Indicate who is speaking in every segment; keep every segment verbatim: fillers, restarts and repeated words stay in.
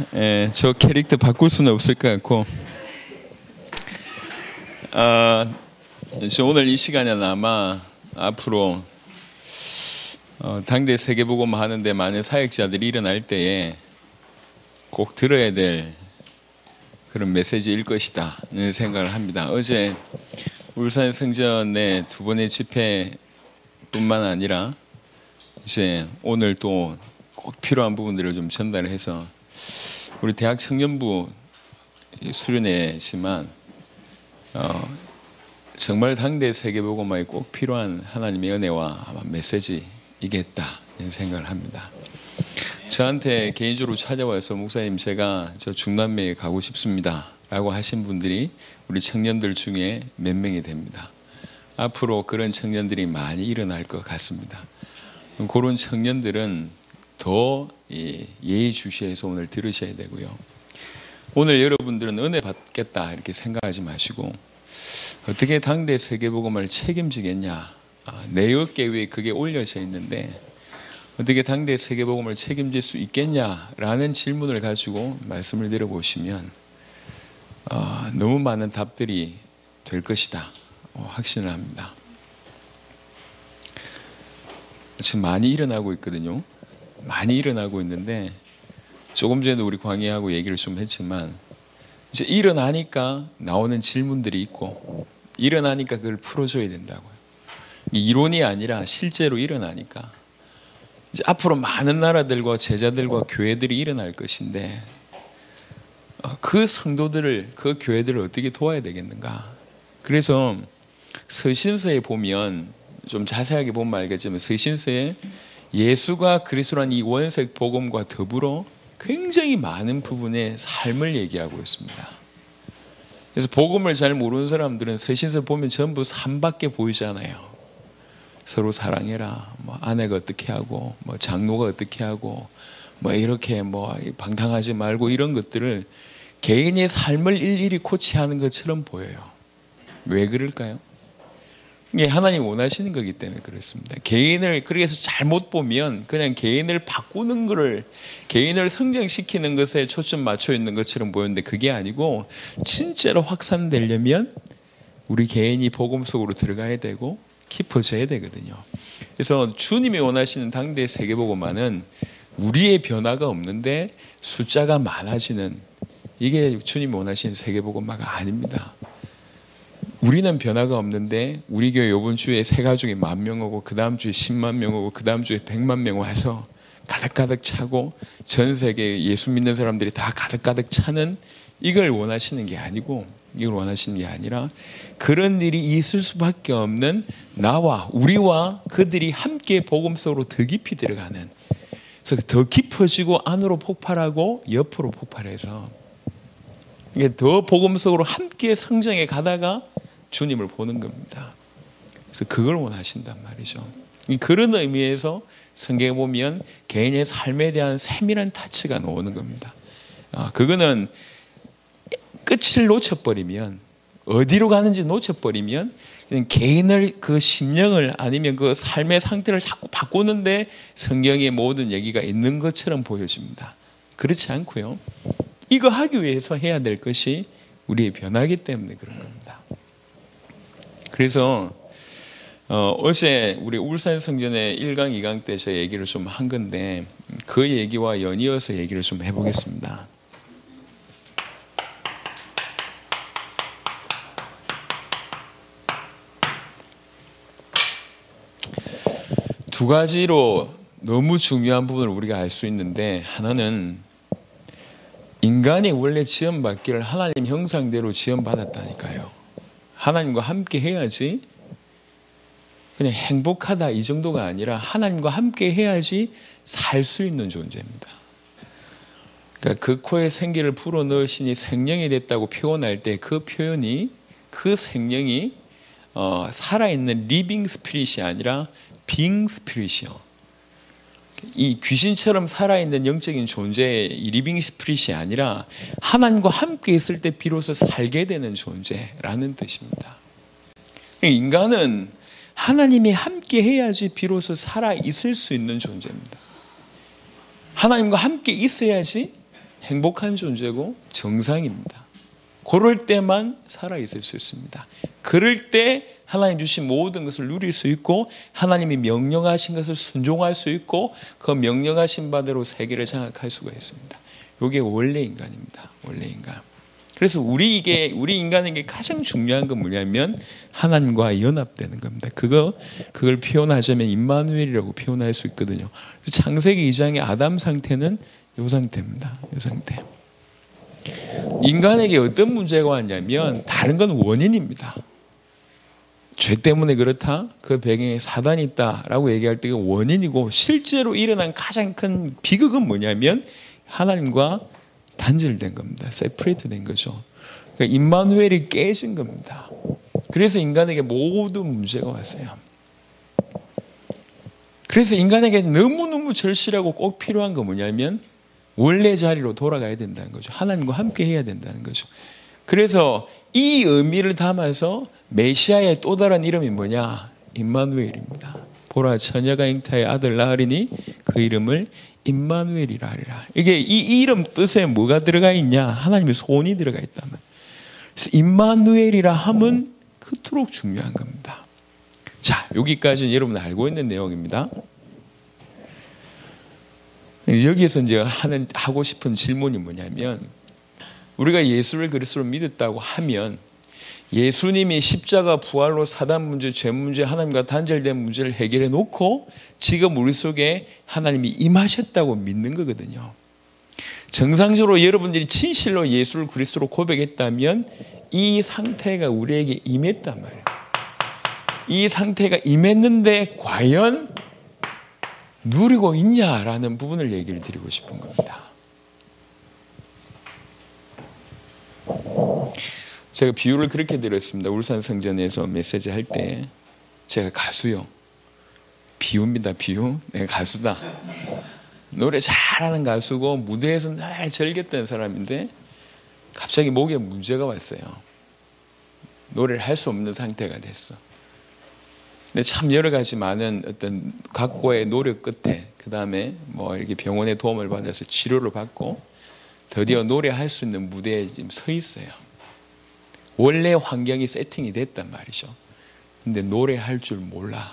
Speaker 1: 예, 저 캐릭터 바꿀 수는 없을 것 같고, 아, 저 오늘 이 시간에는 아마 앞으로 어, 당대 세계복음 하는데 많은 사역자들이 일어날 때에 꼭 들어야 될 그런 메시지일 것이다 는 생각을 합니다. 어제 울산 성전의 두 번의 집회뿐만 아니라 이제 오늘 또 꼭 필요한 부분들을 좀 전달을 해서 우리 대학 청년부 수련회지만 어, 정말 당대 세계복음화에 꼭 필요한 하나님의 은혜와 아마 메시지이겠다 이런 생각을 합니다. 저한테 개인적으로 찾아와서 목사님 제가 저 중남미에 가고 싶습니다 라고 하신 분들이 우리 청년들 중에 몇 명이 됩니다. 앞으로 그런 청년들이 많이 일어날 것 같습니다. 그런 청년들은 더 예의주시해서 오늘 들으셔야 되고요. 오늘 여러분들은 은혜 받겠다 이렇게 생각하지 마시고 어떻게 당대 세계복음을 책임지겠냐, 내 어깨 위에 그게 올려져 있는데 어떻게 당대 세계복음을 책임질 수 있겠냐라는 질문을 가지고 말씀을 드려보시면 어, 너무 많은 답들이 될 것이다 어, 확신을 합니다. 지금 많이 일어나고 있거든요. 많이 일어나고 있는데 조금 전에도 우리 광희하고 얘기를 좀 했지만 이제 일어나니까 나오는 질문들이 있고 일어나니까 그걸 풀어줘야 된다고요. 이론이 아니라 실제로 일어나니까 이제 앞으로 많은 나라들과 제자들과 교회들이 일어날 것인데 그 성도들을 그 교회들을 어떻게 도와야 되겠는가. 그래서 서신서에 보면 좀 자세하게 보면 알겠지만 서신서에 예수가 그리스도란 이 원색 복음과 더불어 굉장히 많은 부분의 삶을 얘기하고 있습니다. 그래서 복음을 잘 모르는 사람들은 서신서 보면 전부 삶밖에 보이잖아요. 서로 사랑해라, 뭐 아내가 어떻게 하고, 뭐 장로가 어떻게 하고, 뭐 이렇게 뭐 방탕하지 말고 이런 것들을 개인의 삶을 일일이 코치하는 것처럼 보여요. 왜 그럴까요? 이게 하나님 원하시는 거기 때문에 그렇습니다. 개인을 그래서 잘못 보면 그냥 개인을 바꾸는 거를 개인을 성장시키는 것에 초점 맞춰 있는 것처럼 보였는데 그게 아니고 진짜로 확산되려면 우리 개인이 복음 속으로 들어가야 되고 깊어져야 되거든요. 그래서 주님이 원하시는 당대 세계복음화는 우리의 변화가 없는데 숫자가 많아지는 이게 주님이 원하시는 세계복음화가 아닙니다. 우리는 변화가 없는데 우리 교회 이번 주에 세 가족이 만 명 오고 그 다음 주에 십만 명 오고 그 다음 주에 백만 명 와서 가득가득 차고 전 세계 예수 믿는 사람들이 다 가득가득 차는 이걸 원하시는 게 아니고 이걸 원하시는 게 아니라 그런 일이 있을 수밖에 없는 나와 우리와 그들이 함께 복음 속으로 더 깊이 들어가는 그래서 더 깊어지고 안으로 폭발하고 옆으로 폭발해서 이게 더 복음 속으로 함께 성장해 가다가 주님을 보는 겁니다. 그래서 그걸 원하신단 말이죠. 그런 의미에서 성경에 보면 개인의 삶에 대한 세밀한 타치가 나오는 겁니다. 아, 그거는 끝을 놓쳐버리면 어디로 가는지 놓쳐버리면 그냥 개인을 그 심령을 아니면 그 삶의 상태를 자꾸 바꾸는데 성경의 모든 얘기가 있는 것처럼 보여집니다. 그렇지 않고요. 이거 하기 위해서 해야 될 것이 우리의 변화이기 때문에 그런 겁니다. 그래서 어, 어제 우리 울산 성전의 일 강, 이 강 때 저 얘기를 좀 한 건데 그 얘기와 연이어서 얘기를 좀 해보겠습니다. 두 가지로 너무 중요한 부분을 우리가 알 수 있는데 하나는 인간이 원래 지음받기를 하나님 형상대로 지음받았다니까요. 하나님과 함께 해야지 그냥 행복하다 이 정도가 아니라 하나님과 함께 해야지 살 수 있는 존재입니다. 그러니까 그 코에 생기를 불어넣으시니 생명이 됐다고 표현할 때 그 표현이 그 생명이 어, 살아있는 리빙 스피릿이 아니라 빙 스피릿이요. 이 귀신처럼 살아있는 영적인 존재의 이 리빙 스피릿이 아니라 하나님과 함께 있을 때 비로소 살게 되는 존재라는 뜻입니다. 인간은 하나님이 함께 해야지 비로소 살아있을 수 있는 존재입니다. 하나님과 함께 있어야지 행복한 존재고 정상입니다. 그럴 때만 살아있을 수 있습니다. 그럴 때 하나님 주신 모든 것을 누릴 수 있고 하나님이 명령하신 것을 순종할 수 있고 그 명령하신 바대로 세계를 장악할 수가 있습니다. 이게 원래 인간입니다. 원래 인간. 그래서 우리에게 우리 인간에게 가장 중요한 건 뭐냐면 하나님과 연합되는 겁니다. 그거 그걸 표현하자면 임마누엘이라고 표현할 수 있거든요. 그래서 창세기 이 장의 아담 상태는 이 상태입니다. 이 상태. 인간에게 어떤 문제가 왔냐면 다른 건 원인입니다. 죄 때문에 그렇다. 그 배경에 사단이 있다라고 얘기할 때가 원인이고 실제로 일어난 가장 큰 비극은 뭐냐면 하나님과 단절된 겁니다. 세퍼레이트 된 거죠. 그러니까 임마누엘이 깨진 겁니다. 그래서 인간에게 모든 문제가 왔어요. 그래서 인간에게 너무너무 절실하고 꼭 필요한 건 뭐냐면 원래 자리로 돌아가야 된다는 거죠. 하나님과 함께 해야 된다는 거죠. 그래서 이 의미를 담아서 메시아의 또 다른 이름이 뭐냐? 임마누엘입니다. 보라 처녀가 잉타의 아들 낳으리니 그 이름을 임마누엘이라 하리라. 이게 이 이름 뜻에 뭐가 들어가 있냐? 하나님의 손이 들어가 있단 말이에요. 그래서 임마누엘이라 함은 그토록 중요한 겁니다. 자, 여기까지는 여러분 알고 있는 내용입니다. 여기에서 이제 하는 하고 싶은 질문이 뭐냐면 우리가 예수를 그리스도로 믿었다고 하면 예수님이 십자가 부활로 사단 문제, 죄 문제, 하나님과 단절된 문제를 해결해 놓고 지금 우리 속에 하나님이 임하셨다고 믿는 거거든요. 정상적으로 여러분들이 진실로 예수를 그리스도로 고백했다면 이 상태가 우리에게 임했단 말이에요. 이 상태가 임했는데 과연 누리고 있냐라는 부분을 얘기를 드리고 싶은 겁니다. 제가 비유를 그렇게 드렸습니다. 울산 성전에서 메시지 할 때 제가 가수요. 비유입니다. 비유. 내가 가수다. 노래 잘하는 가수고 무대에서 날 즐겼던 사람인데 갑자기 목에 문제가 왔어요. 노래를 할 수 없는 상태가 됐어. 근데 참 여러 가지 많은 어떤 각고의 노력 끝에 그 다음에 뭐 이렇게 병원의 도움을 받아서 치료를 받고 드디어 노래할 수 있는 무대에 지금 서 있어요. 원래 환경이 세팅이 됐단 말이죠. 근데 노래할 줄 몰라.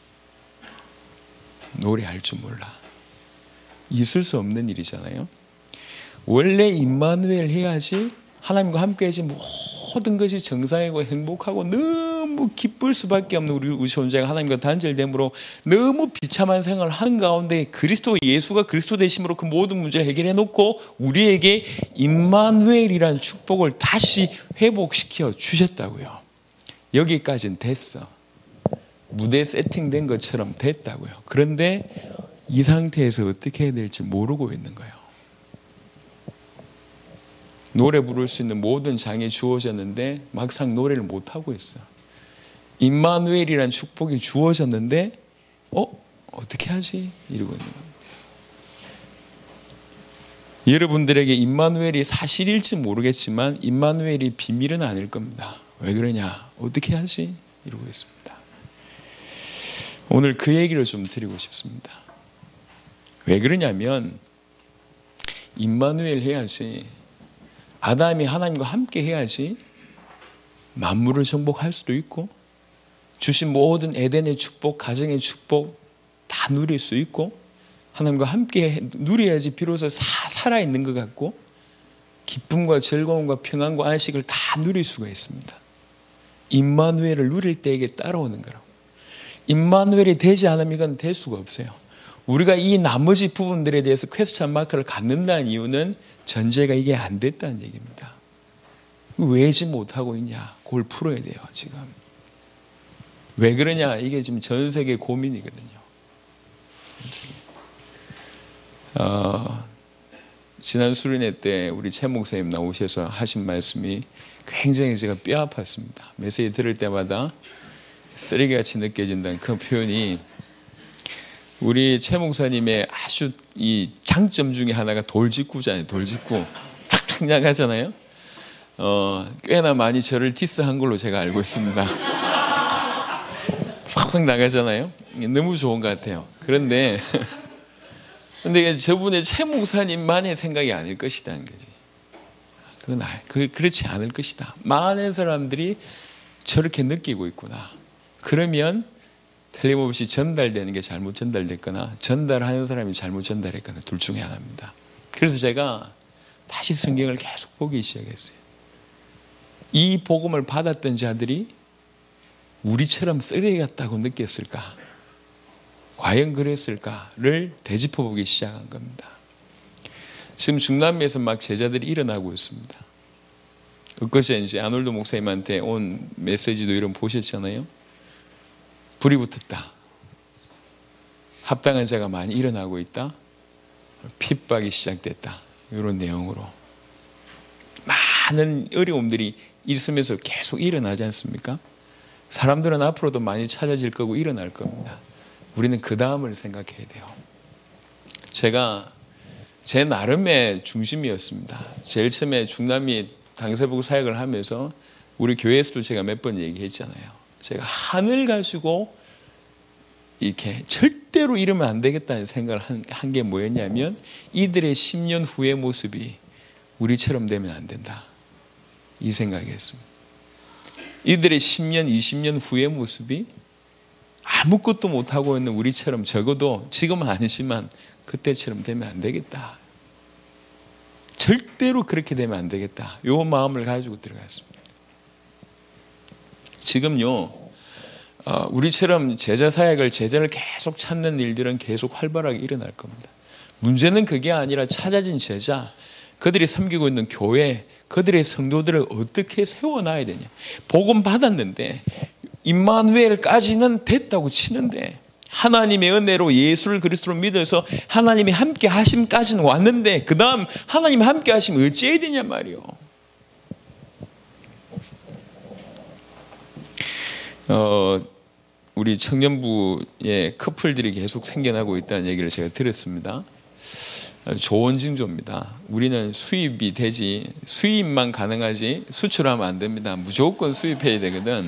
Speaker 1: 노래할 줄 몰라. 있을 수 없는 일이잖아요. 원래 임마누엘 해야지 하나님과 함께 해야지 모든 것이 정상이고 행복하고 너무 기쁠 수밖에 없는 우리 우리 존재가 하나님과 단절됨으로 너무 비참한 생활을 하는 가운데 그리스도 예수가 그리스도 되심으로 그 모든 문제를 해결해 놓고 우리에게 임마누엘이라는 축복을 다시 회복시켜 주셨다고요. 여기까지는 됐어. 무대 세팅된 것처럼 됐다고요. 그런데 이 상태에서 어떻게 해야 될지 모르고 있는 거예요. 노래 부를 수 있는 모든 장이 주어졌는데 막상 노래를 못하고 있어. 임마누엘이라는 축복이 주어졌는데 어? 어떻게 하지? 이러고 있는 겁니다. 여러분들에게 임마누엘이 사실일지 모르겠지만 임마누엘이 비밀은 아닐 겁니다. 왜 그러냐? 어떻게 하지? 이러고 있습니다. 오늘 그 얘기를 좀 드리고 싶습니다. 왜 그러냐면 임마누엘 해야지 아담이 하나님과 함께 해야지 만물을 정복할 수도 있고 주신 모든 에덴의 축복, 가정의 축복 다 누릴 수 있고 하나님과 함께 누려야지 비로소 사, 살아있는 것 같고 기쁨과 즐거움과 평안과 안식을 다 누릴 수가 있습니다. 임마누엘을 누릴 때에게 따라오는 거라고. 임마누엘이 되지 않으면 이건 될 수가 없어요. 우리가 이 나머지 부분들에 대해서 퀘스천 마크를 갖는다는 이유는 전제가 이게 안 됐다는 얘기입니다. 왜지 못하고 있냐? 그걸 풀어야 돼요, 지금. 왜 그러냐? 이게 지금 전 세계 고민이거든요. 어, 지난 수련회 때 우리 최 목사님 나오셔서 하신 말씀이 굉장히 제가 뼈 아팠습니다. 메시지 들을 때마다 쓰레기같이 느껴진다는 그 표현이 우리 최 목사님의 아주 이 장점 중에 하나가 돌직구잖아요. 돌직구. 탁탁 나가잖아요. 어, 꽤나 많이 저를 디스한 걸로 제가 알고 있습니다. 팍팍 나가잖아요. 너무 좋은 것 같아요. 그런데 근데 저분의 최 목사님만의 생각이 아닐 것이라는 거지. 그건 아, 그 그렇지 않을 것이다. 많은 사람들이 저렇게 느끼고 있구나. 그러면 틀림없이 전달되는 게 잘못 전달됐거나 전달하는 사람이 잘못 전달했거나 둘 중에 하나입니다. 그래서 제가 다시 성경을 계속 보기 시작했어요. 이 복음을 받았던 자들이 우리처럼 쓰레기 같다고 느꼈을까? 과연 그랬을까를 되짚어 보기 시작한 겁니다. 지금 중남미에서 막 제자들이 일어나고 있습니다. 그것이 이제 아놀드 목사님한테 온 메시지도 이런 보셨잖아요. 불이 붙었다. 합당한 자가 많이 일어나고 있다. 핍박이 시작됐다. 이런 내용으로 많은 어려움들이 있으면서 계속 일어나지 않습니까? 사람들은 앞으로도 많이 찾아질 거고 일어날 겁니다. 우리는 그 다음을 생각해야 돼요. 제가 제 나름의 중심이었습니다. 제일 처음에 중남미 당세복 사역을 하면서 우리 교회에서도 제가 몇 번 얘기했잖아요. 제가 하늘 가지고 이렇게 절대로 이러면 안 되겠다는 생각을 한 게 뭐였냐면 이들의 십 년 후의 모습이 우리처럼 되면 안 된다. 이 생각이었습니다. 이들의 십 년, 이십 년 후의 모습이 아무것도 못하고 있는 우리처럼 적어도 지금은 아니지만 그때처럼 되면 안 되겠다. 절대로 그렇게 되면 안 되겠다. 이 마음을 가지고 들어갔습니다. 지금요, 어, 우리처럼 제자 사역을, 제자를 계속 찾는 일들은 계속 활발하게 일어날 겁니다. 문제는 그게 아니라 찾아진 제자, 그들이 섬기고 있는 교회, 그들의 성도들을 어떻게 세워놔야 되냐. 복음 받았는데 임마누엘까지는 됐다고 치는데 하나님의 은혜로 예수를 그리스도로 믿어서 하나님이 함께 하심까지는 왔는데 그 다음 하나님이 함께 하시면 어찌해야 되냐 말이요. 어, 우리 청년부의 커플들이 계속 생겨나고 있다는 얘기를 제가 들었습니다. 좋은 징조입니다. 우리는 수입이 되지, 수입만 가능하지 수출하면 안 됩니다. 무조건 수입해야 되거든.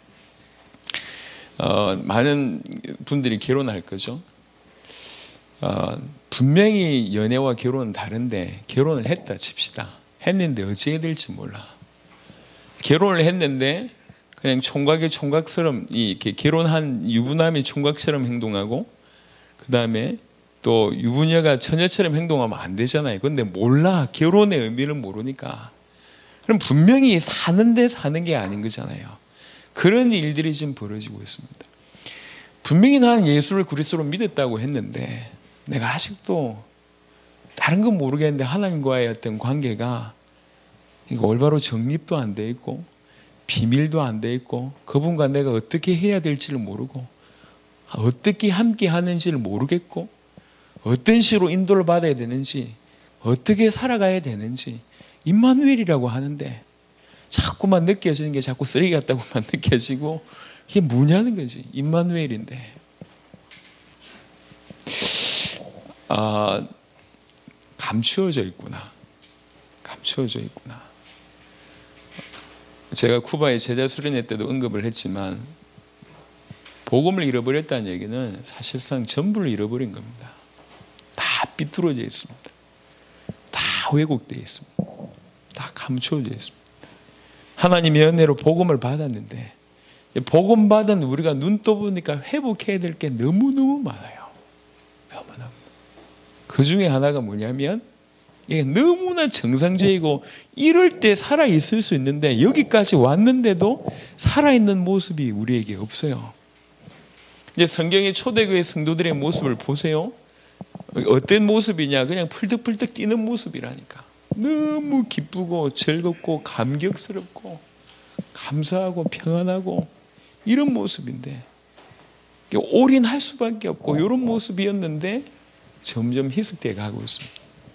Speaker 1: 어, 많은 분들이 결혼할 거죠. 어, 분명히 연애와 결혼은 다른데 결혼을 했다 칩시다. 했는데 어찌게 될지 몰라. 결혼을 했는데 그냥 총각의 총각처럼 이렇게 결혼한 유부남이 총각처럼 행동하고 그 다음에 또 유부녀가 처녀처럼 행동하면 안 되잖아요. 그런데 몰라. 결혼의 의미를 모르니까. 그럼 분명히 사는데 사는 게 아닌 거잖아요. 그런 일들이 지금 벌어지고 있습니다. 분명히 나는 예수를 그리스도로 믿었다고 했는데 내가 아직도 다른 건 모르겠는데 하나님과의 어떤 관계가 올바로 정립도 안 돼 있고 비밀도 안 돼 있고 그분과 내가 어떻게 해야 될지를 모르고 어떻게 함께 하는지를 모르겠고 어떤 식으로 인도를 받아야 되는지 어떻게 살아가야 되는지 임마누엘이라고 하는데 자꾸만 느껴지는 게 자꾸 쓰레기 같다고만 느껴지고 이게 뭐냐는 거지. 임마누엘인데 아, 감추어져 있구나. 감추어져 있구나. 제가 쿠바의 제자 수련회 때도 언급을 했지만 복음을 잃어버렸다는 얘기는 사실상 전부를 잃어버린 겁니다. 다 삐뚤어져 있습니다. 다 왜곡되어 있습니다. 다 감추어져 있습니다. 하나님의 은혜로 복음을 받았는데 복음 받은 우리가 눈 떠보니까 회복해야 될 게 너무너무 많아요. 너무너무. 그 중에 하나가 뭐냐면 이게 너무나 정상적이고 이럴 때 살아있을 수 있는데 여기까지 왔는데도 살아있는 모습이 우리에게 없어요. 이제 성경의 초대교회 성도들의 모습을 보세요. 어떤 모습이냐? 그냥 펄떡펄떡 뛰는 모습이라니까. 너무 기쁘고 즐겁고 감격스럽고 감사하고 평안하고 이런 모습인데 올인할 수밖에 없고 이런 모습이었는데 점점 희석되어 가고 있습니다.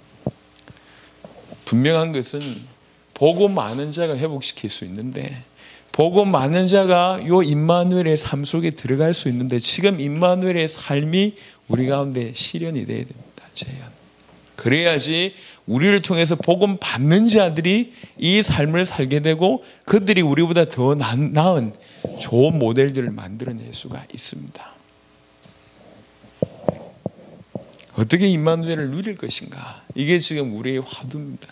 Speaker 1: 분명한 것은 복음 많은 자가 회복시킬 수 있는데 복음 많은 자가 요 임마누엘의 삶 속에 들어갈 수 있는데 지금 임마누엘의 삶이 우리 가운데 실현이 돼야 됩니다. 재현. 그래야지 우리를 통해서 복음 받는 자들이 이 삶을 살게 되고 그들이 우리보다 더 나은 좋은 모델들을 만들어낼 수가 있습니다. 어떻게 임마누엘을 누릴 것인가? 이게 지금 우리의 화두입니다.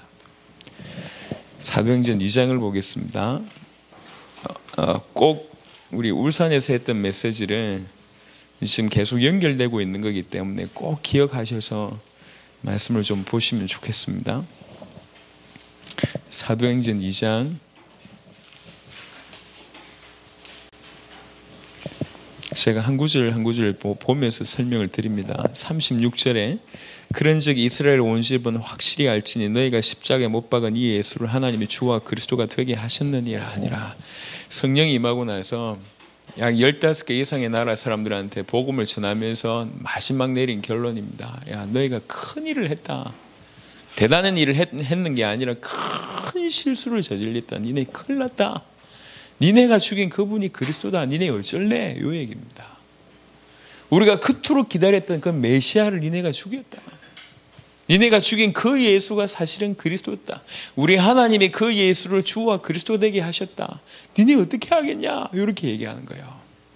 Speaker 1: 사도행전 이 장을 보겠습니다. 어, 어, 꼭 우리 울산에서 했던 메시지를 지금 계속 연결되고 있는 거기 때문에 꼭 기억하셔서 말씀을 좀 보시면 좋겠습니다. 사도행전 이 장 제가 한 구절 한 구절 보면서 설명을 드립니다. 삼십육 절에 그런즉 이스라엘 온 집은 확실히 알지니 너희가 십자가에 못 박은 이 예수를 하나님이 주와 그리스도가 되게 하셨느니라 하니라. 성령이 임하고 나서 약 열다섯 개 이상의 나라 사람들한테 복음을 전하면서 마지막 내린 결론입니다. 야, 너희가 큰 일을 했다. 대단한 일을 했, 했는 게 아니라 큰 실수를 저질렀다. 니네 큰일 났다. 니네가 죽인 그분이 그리스도다. 니네 어쩔래? 요 얘기입니다. 우리가 그토록 기다렸던 그 메시아를 니네가 죽였다. 니네가 죽인 그 예수가 사실은 그리스도였다. 우리 하나님이 그 예수를 주와 그리스도 되게 하셨다. 니네 어떻게 하겠냐? 이렇게 얘기하는 거예요.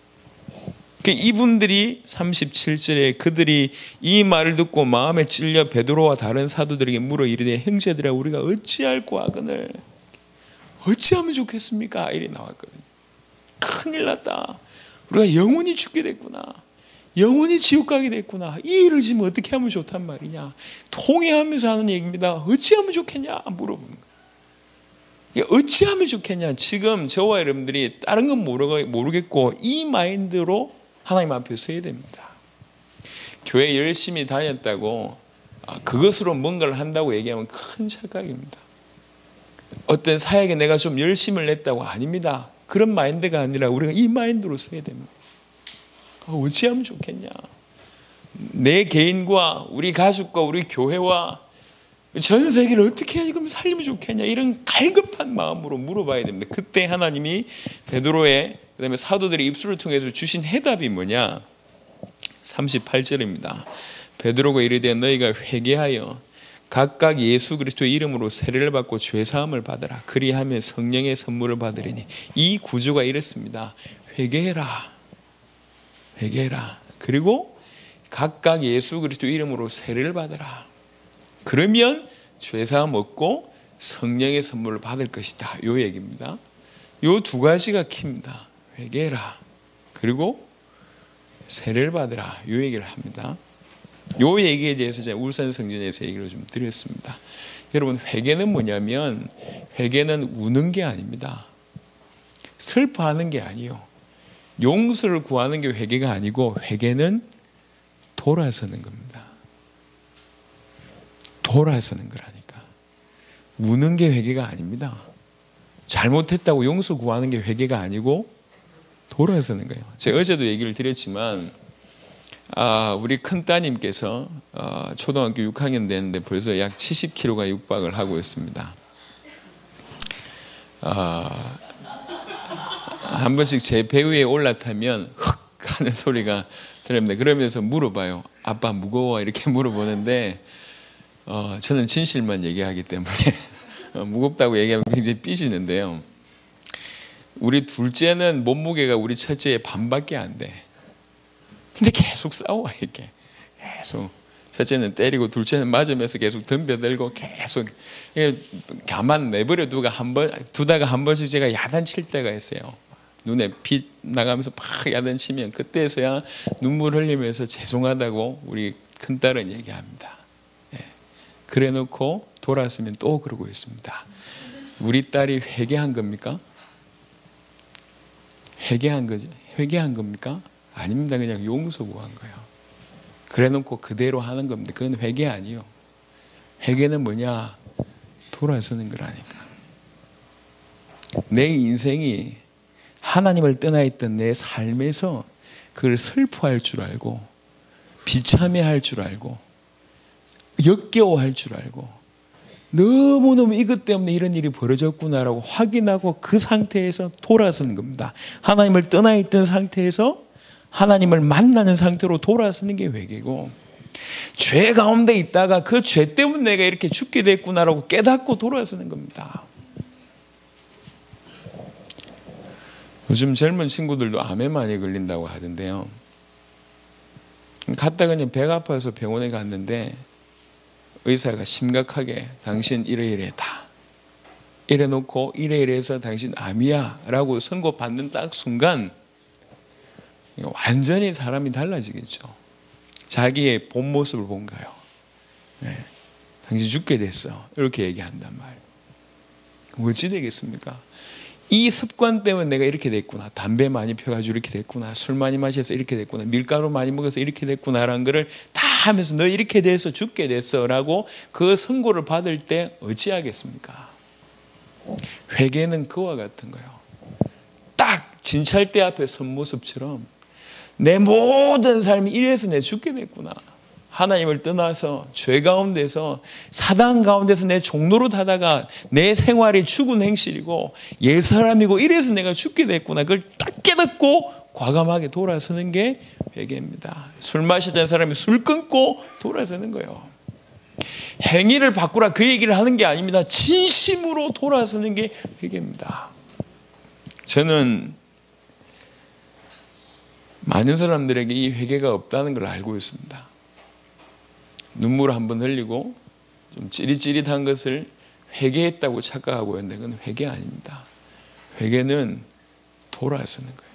Speaker 1: 이분들이 삼십칠 절에 그들이 이 말을 듣고 마음에 찔려 베드로와 다른 사도들에게 물어 이르되 형제들아 우리가 어찌할꼬 하거늘 어찌하면 좋겠습니까? 이리 나왔거든요. 큰일 났다. 우리가 영원히 죽게 됐구나. 영원히 지옥 가게 됐구나. 이 일을 지금 어떻게 하면 좋단 말이냐. 통회하면서 하는 얘기입니다. 어찌하면 좋겠냐 물어보는 거예요. 어찌하면 좋겠냐. 지금 저와 여러분들이 다른 건 모르겠고 이 마인드로 하나님 앞에 서야 됩니다. 교회 열심히 다녔다고 그것으로 뭔가를 한다고 얘기하면 큰 착각입니다. 어떤 사역에 내가 좀 열심을 냈다고 아닙니다. 그런 마인드가 아니라 우리가 이 마인드로 서야 됩니다. 어찌하면 좋겠냐. 내 개인과 우리 가족과 우리 교회와 전 세계를 어떻게 지금 살리면 좋겠냐. 이런 갈급한 마음으로 물어봐야 됩니다. 그때 하나님이 베드로의 그다음에 사도들의 입술을 통해서 주신 해답이 뭐냐. 삼십팔 절입니다. 베드로가 이르되 너희가 회개하여 각각 예수 그리스도의 이름으로 세례를 받고 죄사함을 받으라. 그리하면 성령의 선물을 받으리니. 이 구조가 이렇습니다. 회개해라. 회개해라. 그리고 각각 예수 그리스도 이름으로 세례를 받으라. 그러면 죄사함 얻고 성령의 선물을 받을 것이다. 이 얘기입니다. 이 두 가지가 키입니다. 회개해라. 그리고 세례를 받으라. 이 얘기를 합니다. 이 얘기에 대해서 제가 울산 성전에서 얘기를 좀 드렸습니다. 여러분 회개는 뭐냐면 회개는 우는 게 아닙니다. 슬퍼하는 게 아니에요. 용서를 구하는 게 회개가 아니고 회개는 돌아서는 겁니다. 돌아서는 거라니까. 우는 게 회개가 아닙니다. 잘못했다고 용서 구하는 게 회개가 아니고 돌아서는 거예요. 제가 어제도 얘기를 드렸지만 아, 우리 큰 따님께서 어, 초등학교 육 학년 됐는데 벌써 약 칠십 킬로그램가 육박을 하고 있습니다. 어, 한 번씩 제 배 위에 올라타면 흑 하는 소리가 들립니다. 그러면서 물어봐요. 아빠 무거워? 이렇게 물어보는데 어, 저는 진실만 얘기하기 때문에 어, 무겁다고 얘기하면 굉장히 삐지는데요. 우리 둘째는 몸무게가 우리 첫째의 반밖에 안 돼. 근데 계속 싸워 이렇게 계속. 첫째는 때리고 둘째는 맞으면서 계속 덤벼들고 계속 가만 내버려 두가 한 번 두다가 한 번씩 제가 야단칠 때가 있어요. 눈에 빛 나가면서 팍 야단치면 그때서야 눈물 흘리면서 죄송하다고 우리 큰딸은 얘기합니다. 예. 그래놓고 돌아서면 또 그러고 있습니다. 우리 딸이 회개한 겁니까? 회개한 거죠? 회개한 겁니까? 아닙니다. 그냥 용서 구한 거예요. 그래놓고 그대로 하는 겁니다. 그건 회개 아니에요. 회개는 뭐냐? 돌아서는 거라니까. 내 인생이 하나님을 떠나 있던 내 삶에서 그걸 슬퍼할 줄 알고 비참해할 줄 알고 역겨워할 줄 알고 너무너무 이것 때문에 이런 일이 벌어졌구나라고 확인하고 그 상태에서 돌아서는 겁니다. 하나님을 떠나 있던 상태에서 하나님을 만나는 상태로 돌아서는 게 회개고, 죄 가운데 있다가 그 죄 때문에 내가 이렇게 죽게 됐구나라고 깨닫고 돌아서는 겁니다. 요즘 젊은 친구들도 암에 많이 걸린다고 하던데요. 갔다가 그냥 배가 아파서 병원에 갔는데 의사가 심각하게 당신 이래이래다, 이래놓고 이래이래해서 당신 암이야 라고 선고받는 딱 순간 완전히 사람이 달라지겠죠. 자기의 본 모습을 본 거예요. 네, 당신 죽게 됐어 이렇게 얘기한단 말이에요. 어찌 되겠습니까? 이 습관 때문에 내가 이렇게 됐구나, 담배 많이 펴가지고 이렇게 됐구나, 술 많이 마셔서 이렇게 됐구나, 밀가루 많이 먹어서 이렇게 됐구나라는 거를 다 하면서 너 이렇게 돼서 죽게 됐어 라고 그 선고를 받을 때 어찌하겠습니까? 회개는 그와 같은 거예요. 딱 진찰대 앞에 선 모습처럼 내 모든 삶이 이래서 내 죽게 됐구나, 하나님을 떠나서 죄 가운데서 사단 가운데서 내 종로로 타다가 내 생활이 죽은 행실이고 옛사람이고 이래서 내가 죽게 됐구나, 그걸 딱 깨닫고 과감하게 돌아서는 게 회개입니다. 술 마시던 사람이 술 끊고 돌아서는 거예요. 행위를 바꾸라 그 얘기를 하는 게 아닙니다. 진심으로 돌아서는 게 회개입니다. 저는 많은 사람들에게 이 회개가 없다는 걸 알고 있습니다. 눈물을 한번 흘리고 좀 찌릿찌릿한 것을 회개했다고 착각하고 있는데 그건 회개 아닙니다. 회개는 돌아서는 거예요.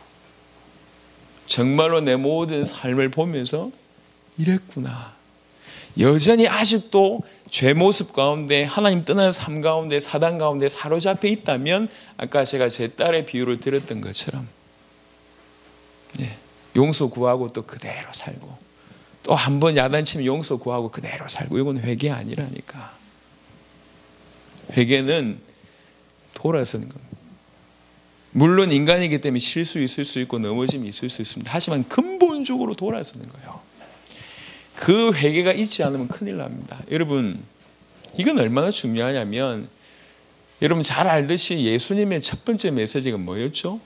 Speaker 1: 정말로 내 모든 삶을 보면서 이랬구나, 여전히 아직도 죄 모습 가운데 하나님 떠나는 삶 가운데 사단 가운데 사로잡혀 있다면 아까 제가 제 딸의 비유를 들었던 것처럼 예, 용서 구하고 또 그대로 살고 또 한 번 야단치면 용서 구하고 그대로 살고, 이건 회개 아니라니까. 회개는 돌아서는 겁니다. 물론 인간이기 때문에 실수 있을 수 있고 넘어짐이 있을 수 있습니다. 하지만 근본적으로 돌아서는 거예요. 그 회개가 있지 않으면 큰일 납니다. 여러분, 이건 얼마나 중요하냐면 여러분 잘 알듯이 예수님의 첫 번째 메시지가 뭐였죠?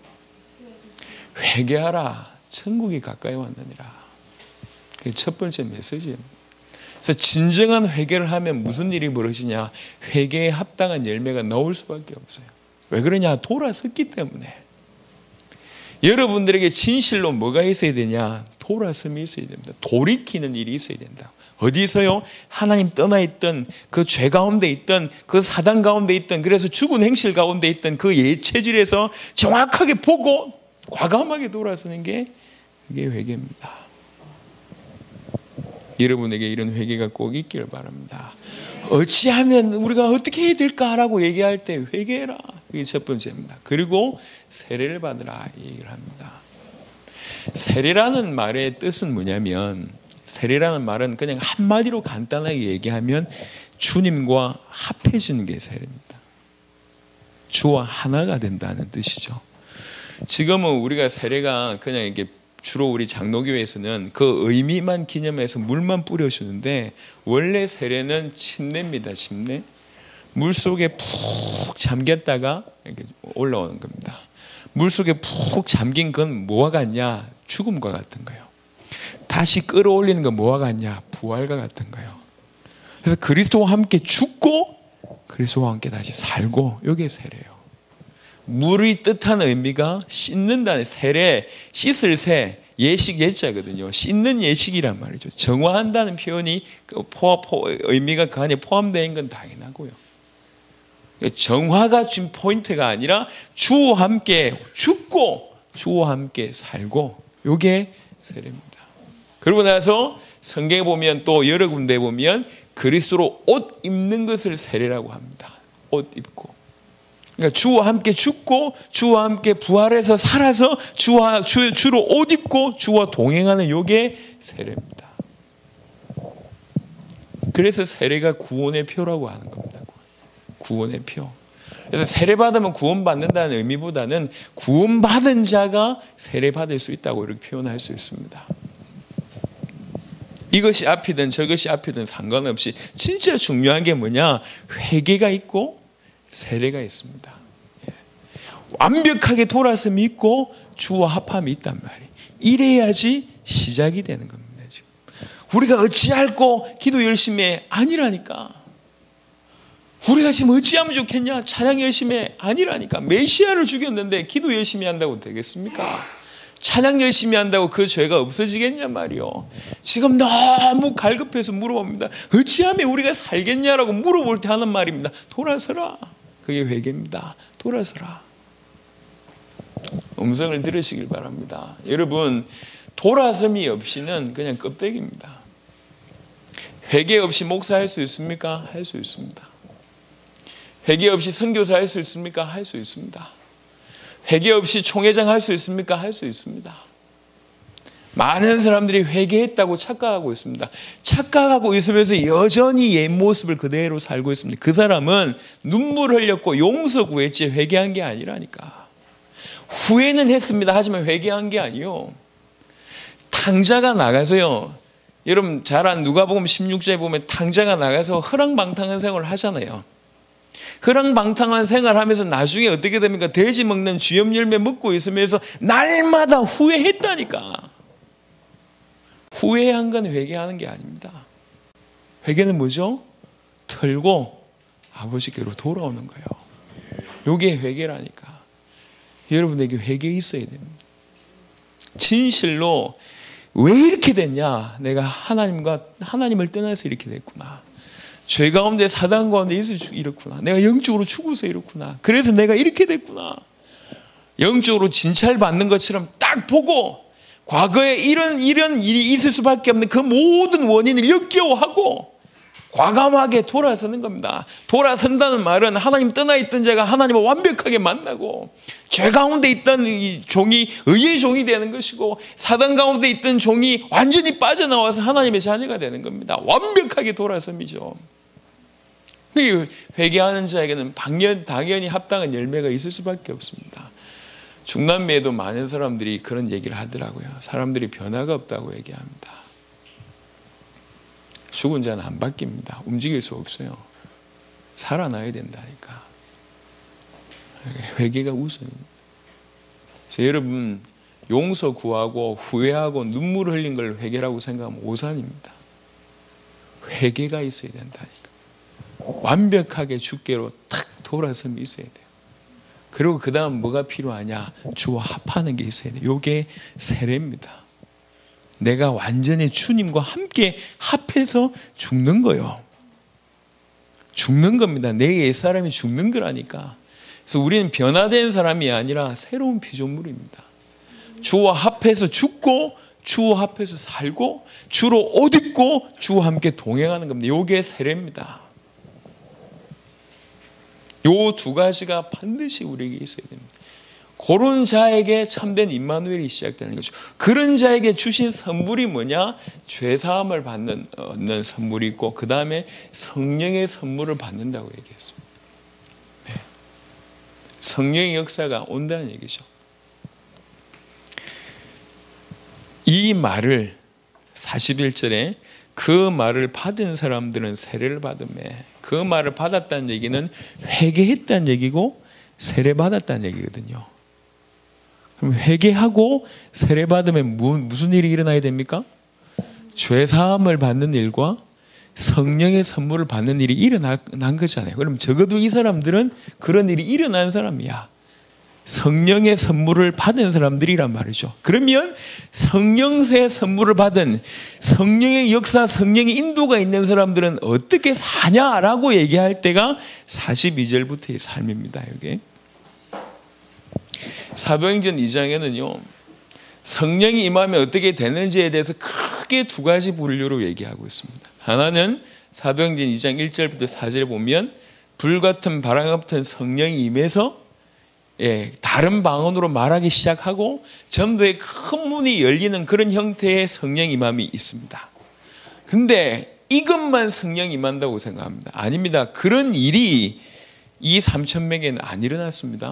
Speaker 1: 회개하라, 천국이 가까이 왔느니라. 그게 첫 번째 메시지예요. 그래서 진정한 회개를 하면 무슨 일이 벌어지냐? 회개에 합당한 열매가 나올 수밖에 없어요. 왜 그러냐? 돌아섰기 때문에. 여러분들에게 진실로 뭐가 있어야 되냐? 돌아섬이 있어야 됩니다. 돌이키는 일이 있어야 된다. 어디서요? 하나님 떠나 있던 그 죄 가운데 있던 그 사단 가운데 있던 그래서 죽은 행실 가운데 있던 그 예체질에서 정확하게 보고 과감하게 돌아서는 게 그게 회개입니다. 여러분에게 이런 회개가 꼭 있기를 바랍니다. 어찌하면 우리가 어떻게 해야 될까라고 얘기할 때 회개해라. 그게 첫 번째입니다. 그리고 세례를 받으라 이 얘기를 합니다. 세례라는 말의 뜻은 뭐냐면, 세례라는 말은 그냥 한마디로 간단하게 얘기하면 주님과 합해지는 게 세례입니다. 주와 하나가 된다는 뜻이죠. 지금은 우리가 세례가 그냥 이게 주로 우리 장로교회에서는 그 의미만 기념해서 물만 뿌려주는데, 원래 세례는 침례입니다. 침례. 물속에 푹 잠겼다가 이렇게 올라오는 겁니다. 물속에 푹 잠긴 건 뭐와 같냐? 죽음과 같은 거예요. 다시 끌어올리는 건 뭐와 같냐? 부활과 같은 거예요. 그래서 그리스도와 함께 죽고 그리스도와 함께 다시 살고, 이게 세례예요. 물의 뜻하는 의미가 씻는다는, 세례, 씻을 새, 예식 예자거든요. 씻는 예식이란 말이죠. 정화한다는 표현이 포함, 의미가 그 안에 포함되어 있는 건 당연하고요. 정화가 지금 포인트가 아니라 주와 함께 죽고 주와 함께 살고, 이게 세례입니다. 그러고 나서 성경에 보면 또 여러 군데 보면 그리스도로 옷 입는 것을 세례라고 합니다. 옷 입고. 그러니까 주와 함께 죽고 주와 함께 부활해서 살아서 주와 주, 주로 옷 입고 주와 동행하는 이게 세례입니다. 그래서 세례가 구원의 표라고 하는 겁니다. 구원의 표. 그래서 세례받으면 구원받는다는 의미보다는 구원받은 자가 세례받을 수 있다고 이렇게 표현할 수 있습니다. 이것이 앞이든 저것이 앞이든 상관없이 진짜 중요한 게 뭐냐? 회개가 있고 세례가 있습니다. 예. 완벽하게 돌아섬이 있고 주와 합함이 있단 말이에요. 이래야지 시작이 되는 겁니다. 지금. 우리가 어찌할꼬 기도 열심히 해? 아니라니까. 우리가 지금 어찌하면 좋겠냐? 찬양 열심히 해? 아니라니까. 메시아를 죽였는데 기도 열심히 한다고 되겠습니까? 찬양 열심히 한다고 그 죄가 없어지겠냐 말이요. 지금 너무 갈급해서 물어봅니다. 어찌하면 우리가 살겠냐라고 물어볼 때 하는 말입니다. 돌아서라. 그게 회개입니다. 돌아서라. 음성을 들으시길 바랍니다. 여러분, 돌아섬이 없이는 그냥 껍데기입니다. 회개 없이 목사할 수 있습니까? 할 수 있습니다. 회개 없이 선교사 할 수 있습니까? 할 수 있습니다. 회개 없이 총회장 할 수 있습니까? 할 수 있습니다. 많은 사람들이 회개했다고 착각하고 있습니다. 착각하고 있으면서 여전히 옛 모습을 그대로 살고 있습니다. 그 사람은 눈물 흘렸고 용서 구했지 회개한 게 아니라니까. 후회는 했습니다. 하지만 회개한 게 아니요. 탕자가 나가서요. 여러분 잘 아는 누가복음 십육 장에 보면 탕자가 나가서 허랑방탕한 생활을 하잖아요. 허랑방탕한 생활하면서 나중에 어떻게 됩니까? 돼지 먹는 쥐염 열매 먹고 있으면서 날마다 후회했다니까. 후회한 건 회개하는 게 아닙니다. 회개는 뭐죠? 털고 아버지께로 돌아오는 거예요. 이게 회개라니까. 여러분에게 회개 있어야 됩니다. 진실로 왜 이렇게 됐냐? 내가 하나님과 하나님을 떠나서 이렇게 됐구나. 죄 가운데 사단 가운데 있어서 이렇구나. 내가 영적으로 죽어서 이렇구나. 그래서 내가 이렇게 됐구나. 영적으로 진찰받는 것처럼 딱 보고 과거에 이런 이런 일이 있을 수밖에 없는 그 모든 원인을 역겨워하고 과감하게 돌아서는 겁니다. 돌아선다는 말은 하나님 떠나 있던 자가 하나님을 완벽하게 만나고 죄 가운데 있던 이 종이 의의 종이 되는 것이고 사단 가운데 있던 종이 완전히 빠져나와서 하나님의 자녀가 되는 겁니다. 완벽하게 돌아섬이죠. 회개하는 자에게는 당연, 당연히 합당한 열매가 있을 수밖에 없습니다. 중남미에도 많은 사람들이 그런 얘기를 하더라고요. 사람들이 변화가 없다고 얘기합니다. 죽은 자는 안 바뀝니다. 움직일 수 없어요. 살아나야 된다니까. 회개가 우선입니다. 그래서 여러분 용서 구하고 후회하고 눈물 흘린 걸 회개라고 생각하면 오산입니다. 회개가 있어야 된다니까. 완벽하게 주께로 탁 돌아섬이 있어야 돼요. 그리고 그 다음 뭐가 필요하냐? 주와 합하는 게 있어야 돼요. 이게 세례입니다. 내가 완전히 주님과 함께 합해서 죽는 거예요. 죽는 겁니다. 내 옛사람이 죽는 거라니까. 그래서 우리는 변화된 사람이 아니라 새로운 피조물입니다. 주와 합해서 죽고 주와 합해서 살고 주로 옷 입고 주와 함께 동행하는 겁니다. 이게 세례입니다. 요 두 가지가 반드시 우리에게 있어야 됩니다. 그런 자에게 참된 임마누엘이 시작되는 거죠. 그런 자에게 주신 선물이 뭐냐? 죄사함을 받는, 얻는 선물이 있고 그 다음에 성령의 선물을 받는다고 얘기했습니다. 네. 성령의 역사가 온다는 얘기죠. 이 말을 사십일 절에 그 말을 받은 사람들은 세례를 받음에 그 말을 받았다는 얘기는 회개했다는 얘기고 세례 받았다는 얘기거든요. 그럼 회개하고 세례 받으면 무슨 일이 일어나야 됩니까? 죄 사함을 받는 일과 성령의 선물을 받는 일이 일어난 거잖아요. 그럼 적어도 이 사람들은 그런 일이 일어난 사람이야. 성령의 선물을 받은 사람들이란 말이죠. 그러면 성령의 선물을 받은 성령의 역사, 성령의 인도가 있는 사람들은 어떻게 사냐라고 얘기할 때가 사십이 절부터의 삶입니다. 여기 사도행전 이 장에는요 성령이 임하면 어떻게 되는지에 대해서 크게 두 가지 분류로 얘기하고 있습니다. 하나는 사도행전 이 장 일 절부터 사 절에 보면 불같은 바람 같은 성령이 임해서 예, 다른 방언으로 말하기 시작하고 전도의 큰 문이 열리는 그런 형태의 성령 임함이 있습니다. 근데 이것만 성령 임한다고 생각합니다. 아닙니다. 그런 일이 이 삼천 명에는 안 일어났습니다.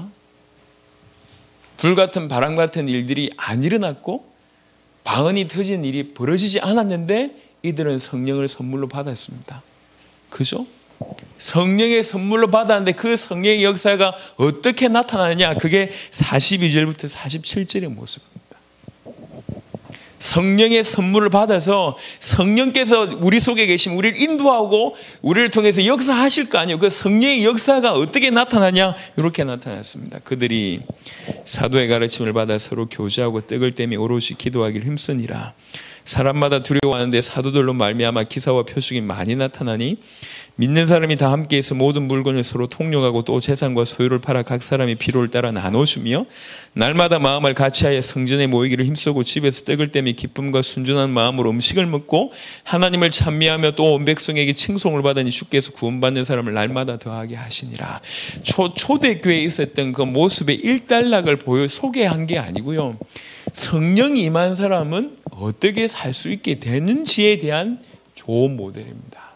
Speaker 1: 불같은 바람 같은 일들이 안 일어났고 방언이 터진 일이 벌어지지 않았는데 이들은 성령을 선물로 받았습니다. 그죠? 성령의 선물로 받았는데 그 성령의 역사가 어떻게 나타나느냐? 그게 사십이 절부터 사십칠 절의 모습입니다. 성령의 선물을 받아서 성령께서 우리 속에 계신 우리를 인도하고 우리를 통해서 역사하실 거 아니에요. 그 성령의 역사가 어떻게 나타나냐? 이렇게 나타났습니다. 그들이 사도의 가르침을 받아 서로 교제하고 떡을 떼며 오롯이 기도하기를 힘쓰니라. 사람마다 두려워하는데 사도들로 말미암아 기사와 표식이 많이 나타나니 믿는 사람이 다 함께해서 모든 물건을 서로 통용하고 또 재산과 소유를 팔아 각 사람이 필요를 따라 나눠주며 날마다 마음을 같이하여 성전에 모이기를 힘쓰고 집에서 떡을 떼며 기쁨과 순전한 마음으로 음식을 먹고 하나님을 찬미하며 또 온 백성에게 칭송을 받으니 주께서 구원받는 사람을 날마다 더하게 하시니라. 초, 초대교회에 있었던 그 모습의 일단락을 보여 소개한 게 아니고요, 성령이 임한 사람은 어떻게 살 수 있게 되는지에 대한 좋은 모델입니다.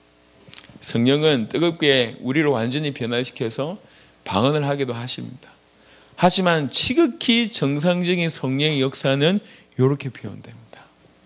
Speaker 1: 성령은 뜨겁게 우리를 완전히 변화시켜서 방언을 하기도 하십니다. 하지만 지극히 정상적인 성령의 역사는 이렇게 표현됩니다.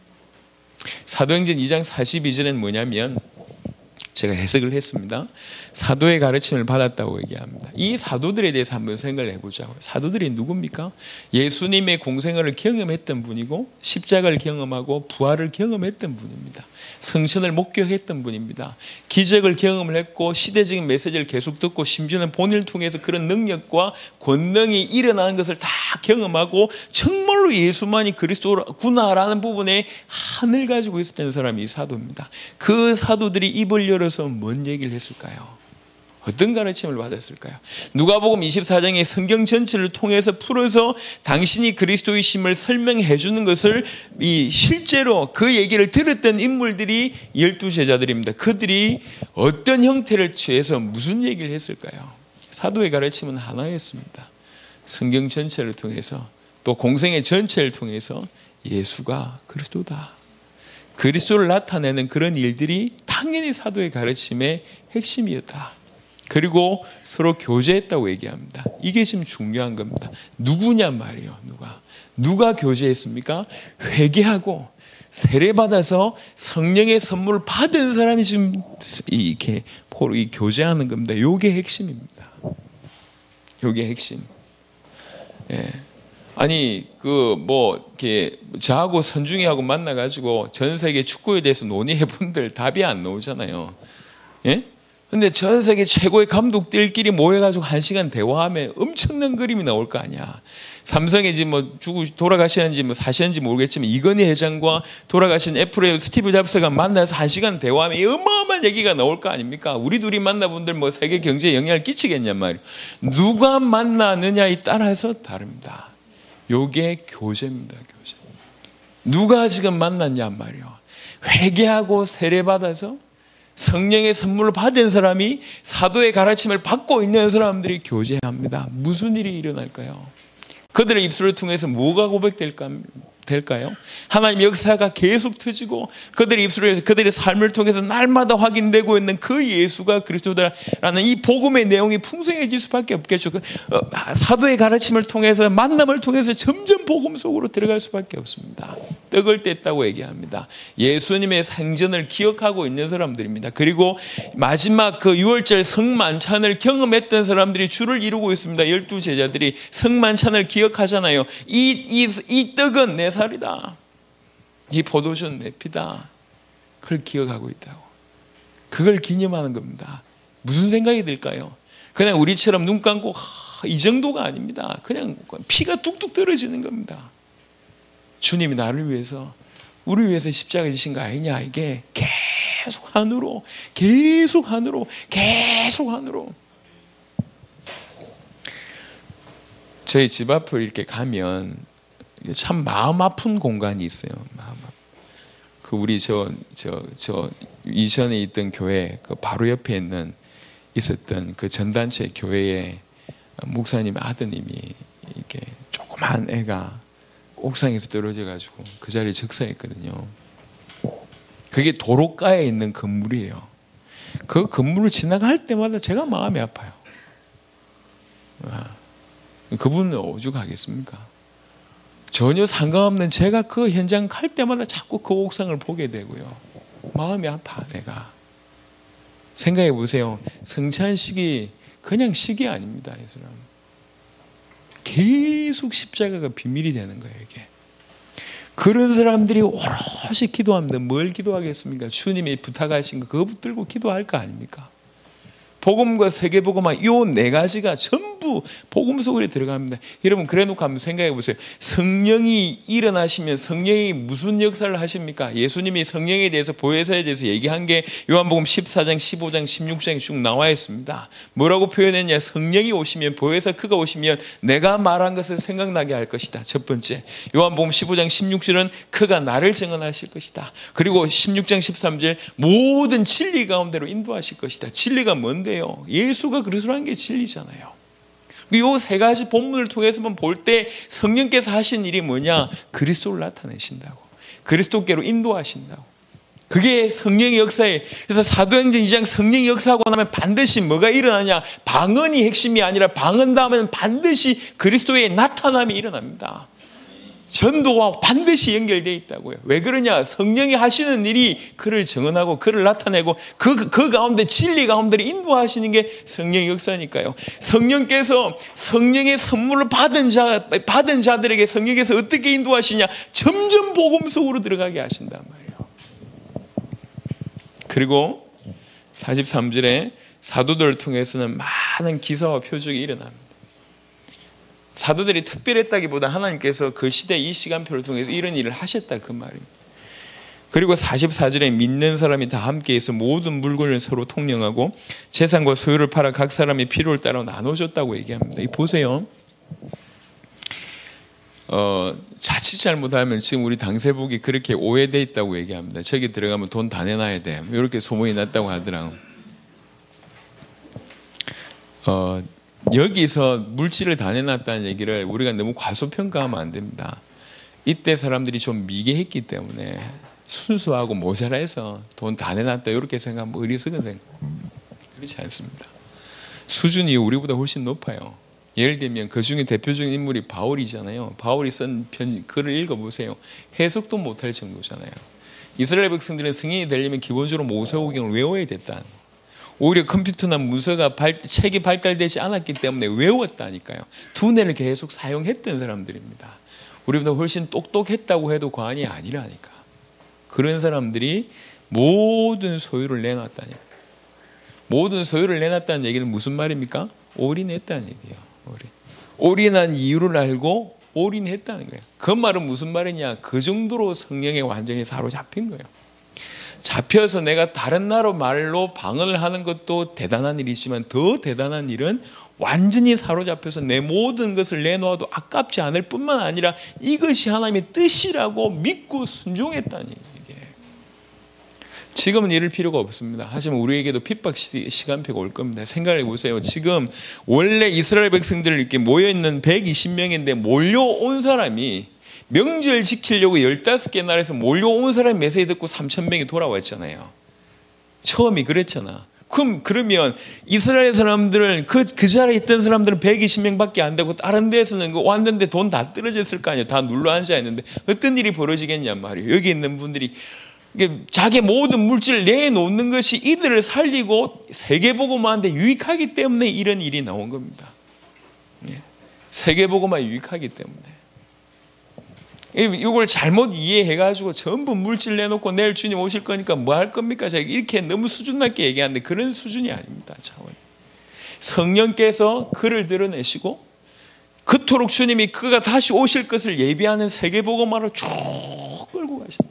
Speaker 1: 사도행전 이 장 사십이 절에는 뭐냐면, 제가 해석을 했습니다. 사도의 가르침을 받았다고 얘기합니다. 이 사도들에 대해서 한번 생각을 해보자고요. 사도들이 누굽니까? 예수님의 공생애를 경험했던 분이고 십자가를 경험하고 부활을 경험했던 분입니다. 성천을 목격했던 분입니다. 기적을 경험을 했고 시대적인 메시지를 계속 듣고 심지어는 본인을 통해서 그런 능력과 권능이 일어나는 것을 다 경험하고 정말로 예수만이 그리스도구나라는 부분에 한을 가지고 있었던 사람이 이 사도입니다. 그 사도들이 입을 열어서 뭔 얘기를 했을까요? 어떤 가르침을 받았을까요? 누가복음 이십사 장의 성경 전체를 통해서 풀어서 당신이 그리스도이심을 설명해 주는 것을 이 실제로 그 얘기를 들었던 인물들이 열두 제자들입니다. 그들이 어떤 형태를 취해서 무슨 얘기를 했을까요? 사도의 가르침은 하나였습니다. 성경 전체를 통해서 또 공생의 전체를 통해서 예수가 그리스도다, 그리스도를 나타내는 그런 일들이 당연히 사도의 가르침의 핵심이었다. 그리고 서로 교제했다고 얘기합니다. 이게 지금 중요한 겁니다. 누구냐 말이에요. 누가 누가 교제했습니까? 회개하고 세례받아서 성령의 선물을 받은 사람이 지금 이렇게 이 교제하는 겁니다. 이게 핵심입니다. 이게 핵심. 예. 아니 그 뭐 이렇게 저하고 선중이하고 만나가지고 전 세계 축구에 대해서 논의해 본들 답이 안 나오잖아요. 예? 근데 전 세계 최고의 감독들끼리 모여가지고 한 시간 대화하면 엄청난 그림이 나올 거 아니야. 삼성에 지금 뭐 죽고 돌아가시는지 뭐 사시는지 모르겠지만 이건희 회장과 돌아가신 애플의 스티브 잡스가 만나서 한 시간 대화하면 어마어마한 얘기가 나올 거 아닙니까? 우리 둘이 만나본들 뭐 세계 경제에 영향을 끼치겠냔 말이에요. 누가 만나느냐에 따라서 다릅니다. 요게 교제입니다. 교제. 누가 지금 만났냔 말이에요. 회개하고 세례받아서 성령의 선물을 받은 사람이 사도의 가르침을 받고 있는 사람들이 교제합니다. 무슨 일이 일어날까요? 그들의 입술을 통해서 뭐가 고백될까요? 될까요? 하나님의 역사가 계속 터지고 그들의 입술에서 그들의 삶을 통해서 날마다 확인되고 있는 그 예수가 그리스도다라는 이 복음의 내용이 풍성해질 수밖에 없겠죠. 그 사도의 가르침을 통해서 만남을 통해서 점점 복음 속으로 들어갈 수밖에 없습니다. 떡을 뗐다고 얘기합니다. 예수님의 생전을 기억하고 있는 사람들입니다. 그리고 마지막 그 유월절 성만찬을 경험했던 사람들이 주를 이루고 있습니다. 열두 제자들이 성만찬을 기억하잖아요. 이, 이, 이 떡은 내 살이다. 이 포도주는 내 피다. 그걸 기억하고 있다고. 그걸 기념하는 겁니다. 무슨 생각이 들까요? 그냥 우리처럼 눈 감고 하, 이 정도가 아닙니다. 그냥 피가 뚝뚝 떨어지는 겁니다. 주님이 나를 위해서 우리 위해서 십자가 지신 거 아니냐. 이게 계속 한으로 계속 한으로 계속 한으로. 저희 집 앞을 이렇게 가면 참 마음 아픈 공간이 있어요. 마음 아픈. 그 우리 저 저 저 이전에 있던 교회 그 바로 옆에 있는 있었던 그 전단체 교회에 목사님 아드님이 이렇게 조그만 애가 옥상에서 떨어져 가지고 그 자리에 적사했거든요. 그게 도로가에 있는 건물이에요. 그 건물을 지나갈 때마다 제가 마음이 아파요. 그분은 오죽하겠습니까? 전혀 상관없는 제가 그 현장 갈 때마다 자꾸 그 옥상을 보게 되고요. 마음이 아파 내가. 생각해 보세요. 성찬식이 그냥 식이 아닙니다. 이 사람. 계속 십자가가 비밀이 되는 거예요. 이게 그런 사람들이 오롯이 기도합니다. 뭘 기도하겠습니까? 주님이 부탁하신 거 그거 붙들고 기도할 거 아닙니까? 복음과 세계복음화 이 네 가지가 전부 복음 속으로 들어갑니다. 여러분 그래 놓고 한번 생각해 보세요. 성령이 일어나시면 성령이 무슨 역사를 하십니까? 예수님이 성령에 대해서 보혜사에 대해서 얘기한 게 요한복음 십사 장, 십오 장, 십육 장에 쭉 나와 있습니다. 뭐라고 표현했냐? 성령이 오시면 보혜사 그가 오시면 내가 말한 것을 생각나게 할 것이다. 첫 번째. 요한복음 십오 장 십육 절은 그가 나를 증언하실 것이다. 그리고 십육 장 십삼 절 모든 진리 가운데로 인도하실 것이다. 진리가 뭔데요? 예수가 그리스도라는 게 진리잖아요. 이 세 가지 본문을 통해서만 볼 때 성령께서 하신 일이 뭐냐? 그리스도를 나타내신다고. 그리스도께로 인도하신다고. 그게 성령의 역사에. 그래서 사도행전 이 장 성령이 역사하고 나면 반드시 뭐가 일어나냐? 방언이 핵심이 아니라 방언 다음에는 반드시 그리스도의 나타남이 일어납니다. 전도와 반드시 연결되어 있다고요. 왜 그러냐? 성령이 하시는 일이 그를 증언하고 그를 나타내고 그, 그 가운데 진리 가운데를 인도하시는 게 성령의 역사니까요. 성령께서 성령의 선물을 받은 자, 받은 자들에게 성령께서 어떻게 인도하시냐? 점점 복음 속으로 들어가게 하신단 말이에요. 그리고 사십삼 절에 사도들을 통해서는 많은 기사와 표적이 일어납니다. 사도들이 특별했다기보다 하나님께서 그 시대 이 시간표를 통해서 이런 일을 하셨다 그 말입니다. 그리고 사십사 절에 믿는 사람이 다 함께해서 모든 물건을 서로 통령하고 재산과 소유를 팔아 각 사람이 필요를 따라 나눠줬다고 얘기합니다. 이 보세요. 어, 자칫 잘못하면 지금 우리 당세복이 그렇게 오해되어 있다고 얘기합니다. 저기 들어가면 돈 다 내놔야 돼. 이렇게 소문이 났다고 하더라고요. 어, 여기서 물질을 다 내놨다는 얘기를 우리가 너무 과소평가하면 안 됩니다. 이때 사람들이 좀 미개했기 때문에 순수하고 모자라서 돈 다 내놨다 이렇게 생각하면 어리석은 생각. 그렇지 않습니다. 수준이 우리보다 훨씬 높아요. 예를 들면 그 중에 대표적인 인물이 바울이잖아요. 바울이 쓴 편, 글을 읽어보세요. 해석도 못할 정도잖아요. 이스라엘 백성들은 승인이 되려면 기본적으로 모세오경을 외워야 됐다. 오히려 컴퓨터나 문서가 발, 책이 발달되지 않았기 때문에 외웠다니까요. 두뇌를 계속 사용했던 사람들입니다. 우리보다 훨씬 똑똑했다고 해도 과언이 아니라니까. 그런 사람들이 모든 소유를 내놨다니까. 모든 소유를 내놨다는 얘기는 무슨 말입니까? 올인했다는 얘기예요. 올인. 올인한 이유를 알고 올인했다는 거예요. 그 말은 무슨 말이냐? 그 정도로 성령에 완전히 사로잡힌 거예요. 잡혀서 내가 다른 나라 말로 방언을 하는 것도 대단한 일이지만 더 대단한 일은 완전히 사로잡혀서 내 모든 것을 내놓아도 아깝지 않을 뿐만 아니라 이것이 하나님의 뜻이라고 믿고 순종했다는 얘기예요. 지금은 이럴 필요가 없습니다. 하지만 우리에게도 핍박 시간표가 올 겁니다. 생각해 보세요. 지금 원래 이스라엘 백성들 이렇게 모여있는 백이십 명인데 몰려온 사람이 명절 지키려고 열다섯 개 나라에서 몰려온 사람이 메시지 듣고 삼천 명이 돌아왔잖아요. 처음이 그랬잖아. 그럼 그러면 이스라엘 사람들은 그, 그 자리에 있던 사람들은 백이십 명밖에 안 되고 다른 데서는 왔는데 돈 다 떨어졌을 거 아니에요. 다 눌러 앉아 있는데 어떤 일이 벌어지겠냔 말이에요. 여기 있는 분들이 자기 모든 물질을 내놓는 것이 이들을 살리고 세계복음화하는데 유익하기 때문에 이런 일이 나온 겁니다. 세계복음화에 유익하기 때문에. 이걸 잘못 이해해가지고 전부 물질 내놓고 내일 주님 오실 거니까 뭐 할 겁니까? 제가 이렇게 너무 수준 낮게 얘기하는데 그런 수준이 아닙니다. 차원. 성령께서 그를 드러내시고 그토록 주님이 그가 다시 오실 것을 예비하는 세계복음화로 쭉 끌고 가신다.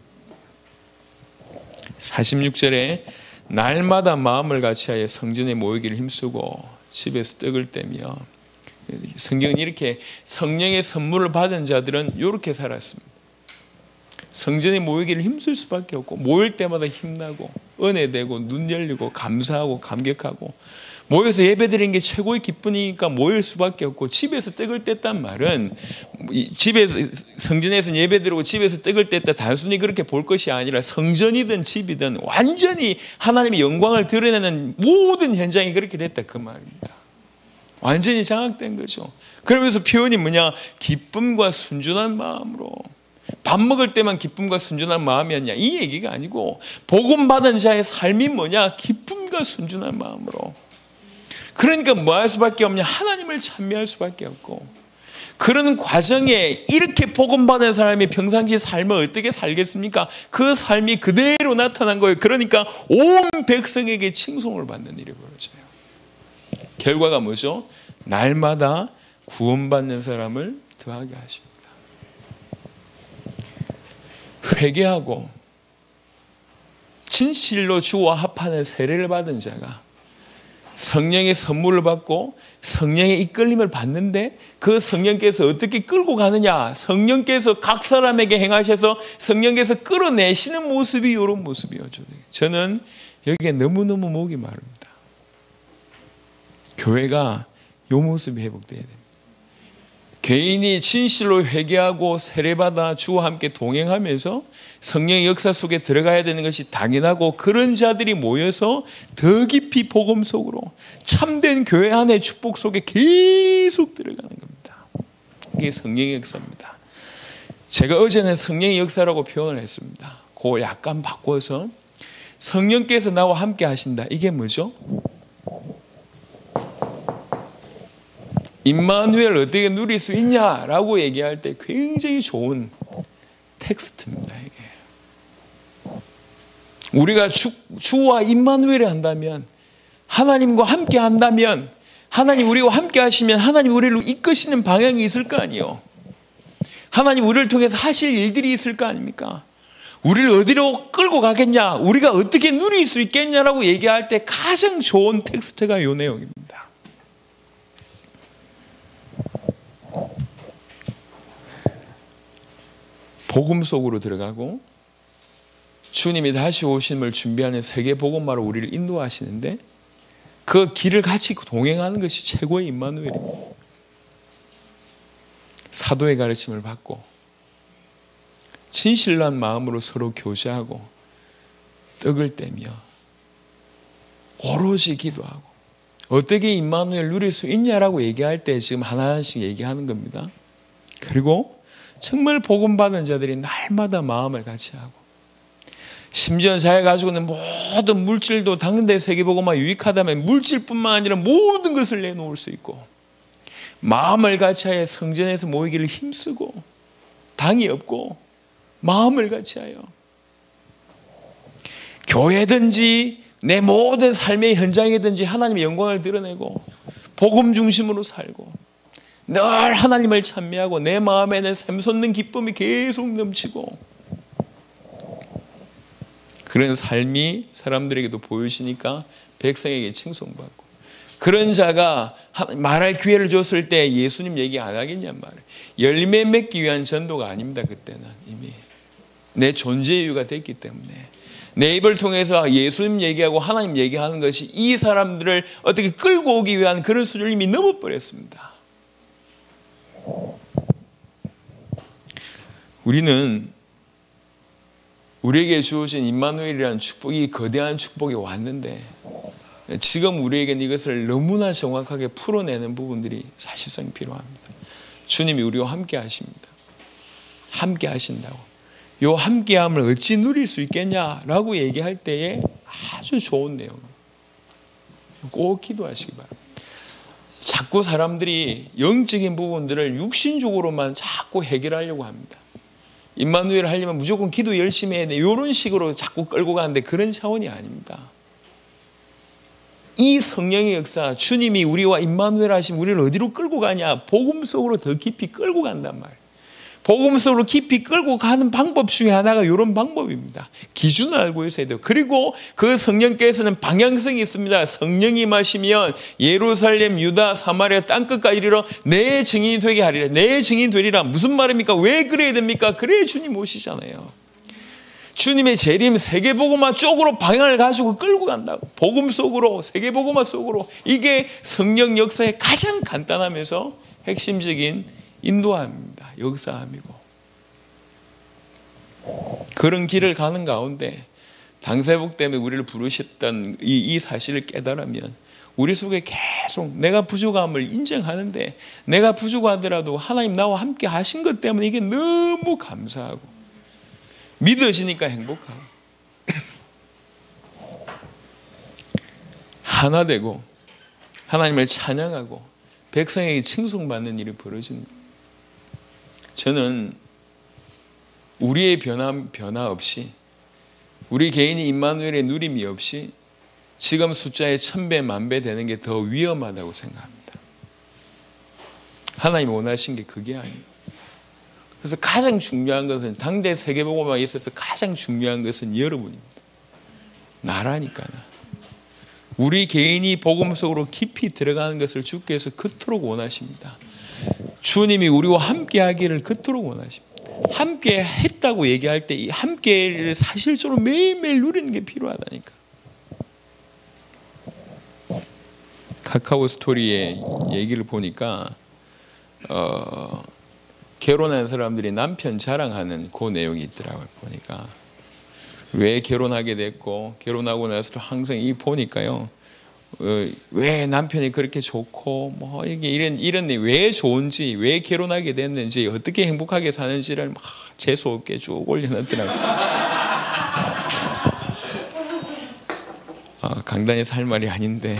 Speaker 1: 사십육 절에 날마다 마음을 같이하여 성전에 모이기를 힘쓰고 집에서 떡을 떼며, 성경은 이렇게 성령의 선물을 받은 자들은 이렇게 살았습니다. 성전에 모이기를 힘쓸 수밖에 없고 모일 때마다 힘나고 은혜되고 눈 열리고 감사하고 감격하고 모여서 예배드리는 게 최고의 기쁨이니까 모일 수밖에 없고, 집에서 떡을 뗐단 말은 집에서 성전에서 예배드리고 집에서 떡을 뗐다 단순히 그렇게 볼 것이 아니라 성전이든 집이든 완전히 하나님의 영광을 드러내는 모든 현장이 그렇게 됐다 그 말입니다. 완전히 장악된 거죠. 그러면서 표현이 뭐냐? 기쁨과 순전한 마음으로. 밥 먹을 때만 기쁨과 순전한 마음이었냐? 이 얘기가 아니고 복음 받은 자의 삶이 뭐냐? 기쁨과 순전한 마음으로. 그러니까 뭐 할 수밖에 없냐? 하나님을 찬미할 수밖에 없고, 그런 과정에 이렇게 복음받은 사람이 평상시 삶을 어떻게 살겠습니까? 그 삶이 그대로 나타난 거예요. 그러니까 온 백성에게 칭송을 받는 일이 벌어져요. 결과가 뭐죠? 날마다 구원받는 사람을 더하게 하십니다. 회개하고 진실로 주와 합하는 세례를 받은 자가 성령의 선물을 받고 성령의 이끌림을 받는데 그 성령께서 어떻게 끌고 가느냐, 성령께서 각 사람에게 행하셔서 성령께서 끌어내시는 모습이 이런 모습이었죠. 저는 여기에 너무너무 목이 마릅니다. 교회가 이 모습이 회복돼야 됩니다. 개인이 진실로 회개하고 세례받아 주와 함께 동행하면서 성령의 역사 속에 들어가야 되는 것이 당연하고, 그런 자들이 모여서 더 깊이 복음 속으로 참된 교회 안의 축복 속에 계속 들어가는 겁니다. 이게 성령의 역사입니다. 제가 어제는 성령의 역사라고 표현을 했습니다. 그걸 약간 바꿔서 성령께서 나와 함께 하신다. 이게 뭐죠? 임마누엘 어떻게 누릴 수 있냐라고 얘기할 때 굉장히 좋은 텍스트입니다. 이게 우리가 주, 주와 임마누엘을 한다면, 하나님과 함께 한다면, 하나님 우리와 함께 하시면 하나님 우리를 이끄시는 방향이 있을 거 아니에요. 하나님 우리를 통해서 하실 일들이 있을 거 아닙니까? 우리를 어디로 끌고 가겠냐, 우리가 어떻게 누릴 수 있겠냐라고 얘기할 때 가장 좋은 텍스트가 이 내용입니다. 복음 속으로 들어가고 주님이 다시 오심을 준비하는 세계 복음화로 우리를 인도하시는데, 그 길을 같이 동행하는 것이 최고의 임마누엘입니다. 사도의 가르침을 받고 진실한 마음으로 서로 교제하고 떡을 떼며 오로지 기도하고 어떻게 임마누엘 누릴 수 있냐라고 얘기할 때 지금 하나씩 얘기하는 겁니다. 그리고 정말 복음받은 자들이 날마다 마음을 같이 하고, 심지어 자기가 가지고 있는 모든 물질도 당대 세계복음화 유익하다면 물질뿐만 아니라 모든 것을 내놓을 수 있고, 마음을 같이하여 성전에서 모이기를 힘쓰고, 당이 없고 마음을 같이하여 교회든지 내 모든 삶의 현장이든지 하나님의 영광을 드러내고 복음 중심으로 살고 늘 하나님을 찬미하고 내 마음에는 샘솟는 기쁨이 계속 넘치고, 그런 삶이 사람들에게도 보여지니까 백성에게 칭송받고, 그런 자가 말할 기회를 줬을 때 예수님 얘기 안 하겠냔 말이에요. 열매 맺기 위한 전도가 아닙니다. 그때는 이미 내 존재 이유가 됐기 때문에 내 입을 통해서 예수님 얘기하고 하나님 얘기하는 것이 이 사람들을 어떻게 끌고 오기 위한 그런 수준을 이미 넘어버렸습니다. 우리는 우리에게 주어진 임마누엘이라는 축복이, 거대한 축복이 왔는데 지금 우리에게는 이것을 너무나 정확하게 풀어내는 부분들이 사실상 필요합니다. 주님이 우리와 함께 하십니다. 함께 하신다고. 요 함께함을 어찌 누릴 수 있겠냐라고 얘기할 때에 아주 좋은 내용입니다. 꼭 기도하시기 바랍니다. 자꾸 사람들이 영적인 부분들을 육신적으로만 자꾸 해결하려고 합니다. 임마누엘 하려면 무조건 기도 열심히 해야 돼, 이런 식으로 자꾸 끌고 가는데 그런 차원이 아닙니다. 이 성령의 역사, 주님이 우리와 임마누엘 하시면 우리를 어디로 끌고 가냐? 복음 속으로 더 깊이 끌고 간단 말이에요. 복음 속으로 깊이 끌고 가는 방법 중에 하나가 이런 방법입니다. 기준을 알고 있어야 돼요. 그리고 그 성령께서는 방향성이 있습니다. 성령이 임하시면 예루살렘, 유다, 사마리아 땅끝까지 이르러 내 증인이 되게 하리라. 내 증인 되리라. 무슨 말입니까? 왜 그래야 됩니까? 그래야 주님 오시잖아요. 주님의 재림, 세계복음화 쪽으로 방향을 가지고 끌고 간다고. 복음 속으로, 세계복음화 속으로. 이게 성령 역사의 가장 간단하면서 핵심적인 인도함입니다. 역사함이고. 그런 길을 가는 가운데 당세복 때문에 우리를 부르셨던 이, 이 사실을 깨달으면 우리 속에 계속 내가 부족함을 인정하는데, 내가 부족하더라도 하나님 나와 함께 하신 것 때문에 이게 너무 감사하고 믿어지니까 행복하고 하나 되고 하나님을 찬양하고 백성에게 칭송받는 일이 벌어지는 거예요. 저는 우리의 변화, 변화 없이, 우리 개인이 임마누엘의 누림이 없이 지금 숫자의 천배 만배 되는 게 더 위험하다고 생각합니다. 하나님이 원하신 게 그게 아니에요. 그래서 가장 중요한 것은, 당대 세계복음화에 있어서 가장 중요한 것은 여러분입니다. 나라니까요. 우리 개인이 복음 속으로 깊이 들어가는 것을 주께서 그토록 원하십니다. 주님이 우리와 함께 하기를 그토록 원하십니다. 함께 했다고 얘기할 때 이 함께를 사실적으로 매일매일 누리는 게 필요하다니까. 카카오 스토리의 얘기를 보니까 어, 결혼한 사람들이 남편 자랑하는 그 내용이 있더라고요. 보니까 왜 결혼하게 됐고, 결혼하고 나서 항상 이 보니까요, 어, 왜 남편이 그렇게 좋고, 뭐 이게 이런 이런 왜 좋은지, 왜 결혼하게 됐는지, 어떻게 행복하게 사는지를 막 재수 없게 쭉 올려놨더라고요. 아, 강단에서 할 말이 아닌데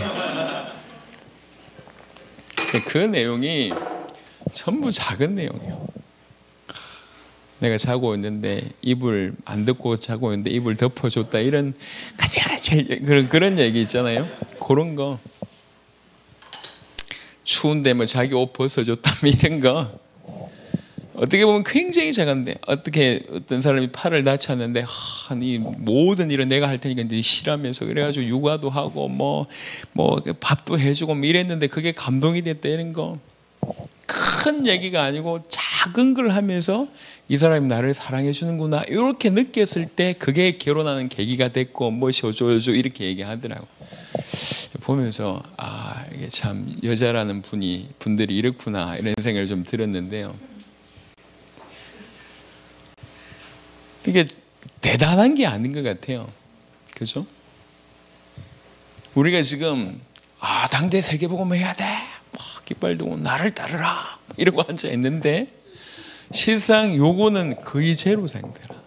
Speaker 1: 그 내용이 전부 작은 내용이에요. 내가 자고 있는데 이불 안 덮고 자고 있는데 이불 덮어줬다, 이런 그런 그런 얘기 있잖아요. 그런 거. 추운데 뭐 자기 옷 벗어줬다, 이런 거. 어떻게 보면 굉장히 작은데, 어떻게 어떤 사람이 팔을 다쳤는데, 하, 이 모든 일은 내가 할 테니까 네 쉬라면서 그래가지고 육아도 하고 뭐 뭐 밥도 해주고 뭐 이랬는데 그게 감동이 됐다, 이런 거. 큰 얘기가 아니고 작은 걸 하면서 이 사람이 나를 사랑해 주는구나, 이렇게 느꼈을 때 그게 결혼하는 계기가 됐고, 뭐시 어쩌고저쩌고 이렇게 얘기하더라고. 보면서 아, 이게 참 여자라는 분이 분들이 이렇구나, 이런 생각을 좀 들었는데요. 이게 대단한 게 아닌 것 같아요. 그죠? 우리가 지금 아, 당대 세계복음 해야 돼, 뭐 깃발 들고 나를 따르라 이러고 앉아 있는데, 실상 요거는 거의 제로 상태라.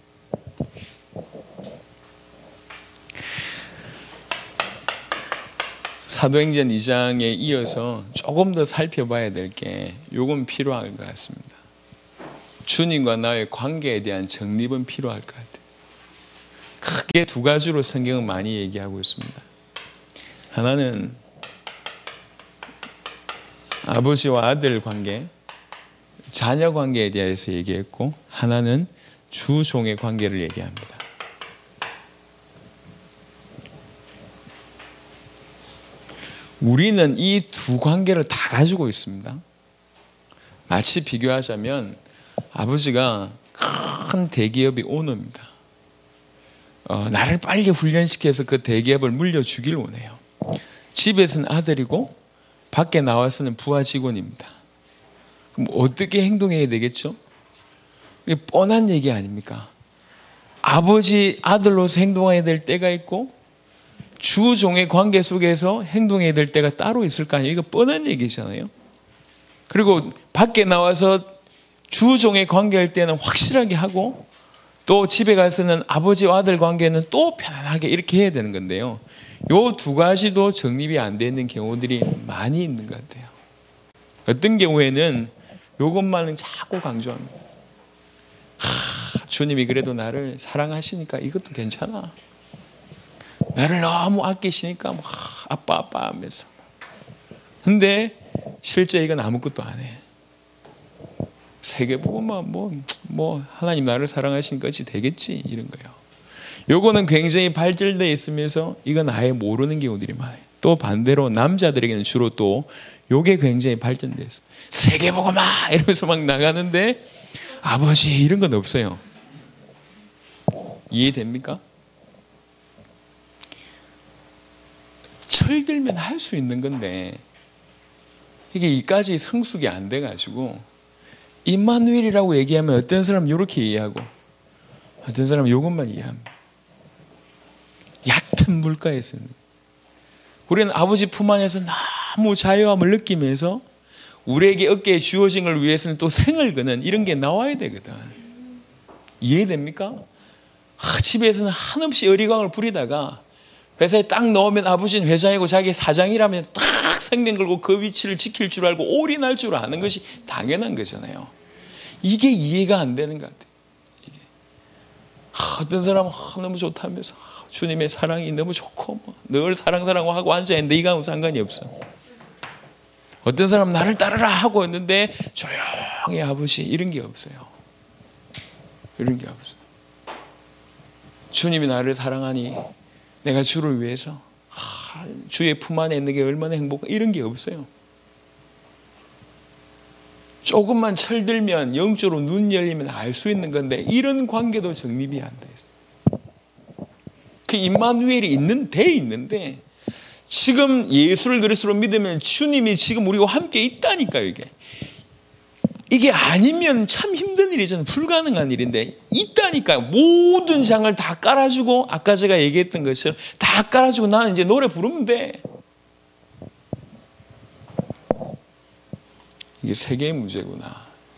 Speaker 1: 사도행전 이 장에 이어서 조금 더 살펴봐야 될 게 요건 필요할 것 같습니다. 주님과 나의 관계에 대한 정립은 필요할 것 같아요. 크게 두 가지로 성경은 많이 얘기하고 있습니다. 하나는 아버지와 아들 관계, 자녀 관계에 대해서 얘기했고, 하나는 주종의 관계를 얘기합니다. 우리는 이 두 관계를 다 가지고 있습니다. 마치 비교하자면 아버지가 큰 대기업의 오너입니다. 어, 나를 빨리 훈련시켜서 그 대기업을 물려주길 원해요. 집에서는 아들이고 밖에 나와서는 부하 직원입니다. 그럼 어떻게 행동해야 되겠죠? 이게 뻔한 얘기 아닙니까? 아버지 아들로서 행동해야 될 때가 있고 주종의 관계 속에서 행동해야 될 때가 따로 있을 거 아니에요? 이거 뻔한 얘기잖아요. 그리고 밖에 나와서 주종의 관계할 때는 확실하게 하고, 또 집에 가서는 아버지와 아들 관계는 또 편안하게 이렇게 해야 되는 건데요. 요 두 가지도 정립이 안 되는 경우들이 많이 있는 것 같아요. 어떤 경우에는 요것만은 자꾸 강조합니다. 하, 주님이 그래도 나를 사랑하시니까 이것도 괜찮아. 나를 너무 아끼시니까 막 아빠 아빠 하면서. 근데 실제 이건 아무것도 안 해. 세계복음만 뭐, 뭐 하나님 나를 사랑하시니까 어찌 되겠지, 이런 거예요. 요거는 굉장히 발달되어 있으면서 이건 아예 모르는 경우들이 많아요. 또 반대로 남자들에게는 주로 또 요게 굉장히 발전되어 있어요. 세계복음아 이러면서 막 나가는데 아버지 이런 건 없어요. 이해됩니까? 철들면 할 수 있는 건데 이게 이까지 성숙이 안 돼가지고 임마누엘이라고 얘기하면 어떤 사람은 이렇게 이해하고 어떤 사람은 이것만 이해합니다. 얕은 물가에서는 우리는 아버지 품 안에서 너무 자유함을 느끼면서 우리에게 어깨에 주어진 걸 위해서는 또 생을 거는 이런 게 나와야 되거든. 이해됩니까? 아, 집에서는 한없이 어리광을 부리다가 회사에 딱 넣으면 아버지는 회장이고 자기 사장이라면 딱 생명 걸고 그 위치를 지킬 줄 알고 올인할 줄 아는 것이 당연한 거잖아요. 이게 이해가 안 되는 것 같아요. 이게. 아, 어떤 사람은 아, 너무 좋다면서 아, 주님의 사랑이 너무 좋고 뭐, 늘 사랑 사랑 하고 앉아있는데 이거하고 상관이 없어. 어떤 사람은 나를 따르라 하고 있는데 조용히 아버지 이런 게 없어요. 이런 게 없어요. 주님이 나를 사랑하니 내가 주를 위해서 아, 주의 품 안에 있는 게 얼마나 행복한 이런 게 없어요. 조금만 철들면 영적으로 눈 열리면 알 수 있는 건데 이런 관계도 정립이 안 돼 있어요. 그 임마누엘이 있는 돼 있는데 지금 예수를 그리스도로 믿으면 주님이 지금 우리와 함께 있다니까요. 이게 이게 아니면 참 힘든 일이잖아요. 불가능한 일인데 있다니까요. 모든 장을 다 깔아주고 아까 제가 얘기했던 것처럼 다 깔아주고 나는 이제 노래 부르면 돼. 이게 세계의 문제구나.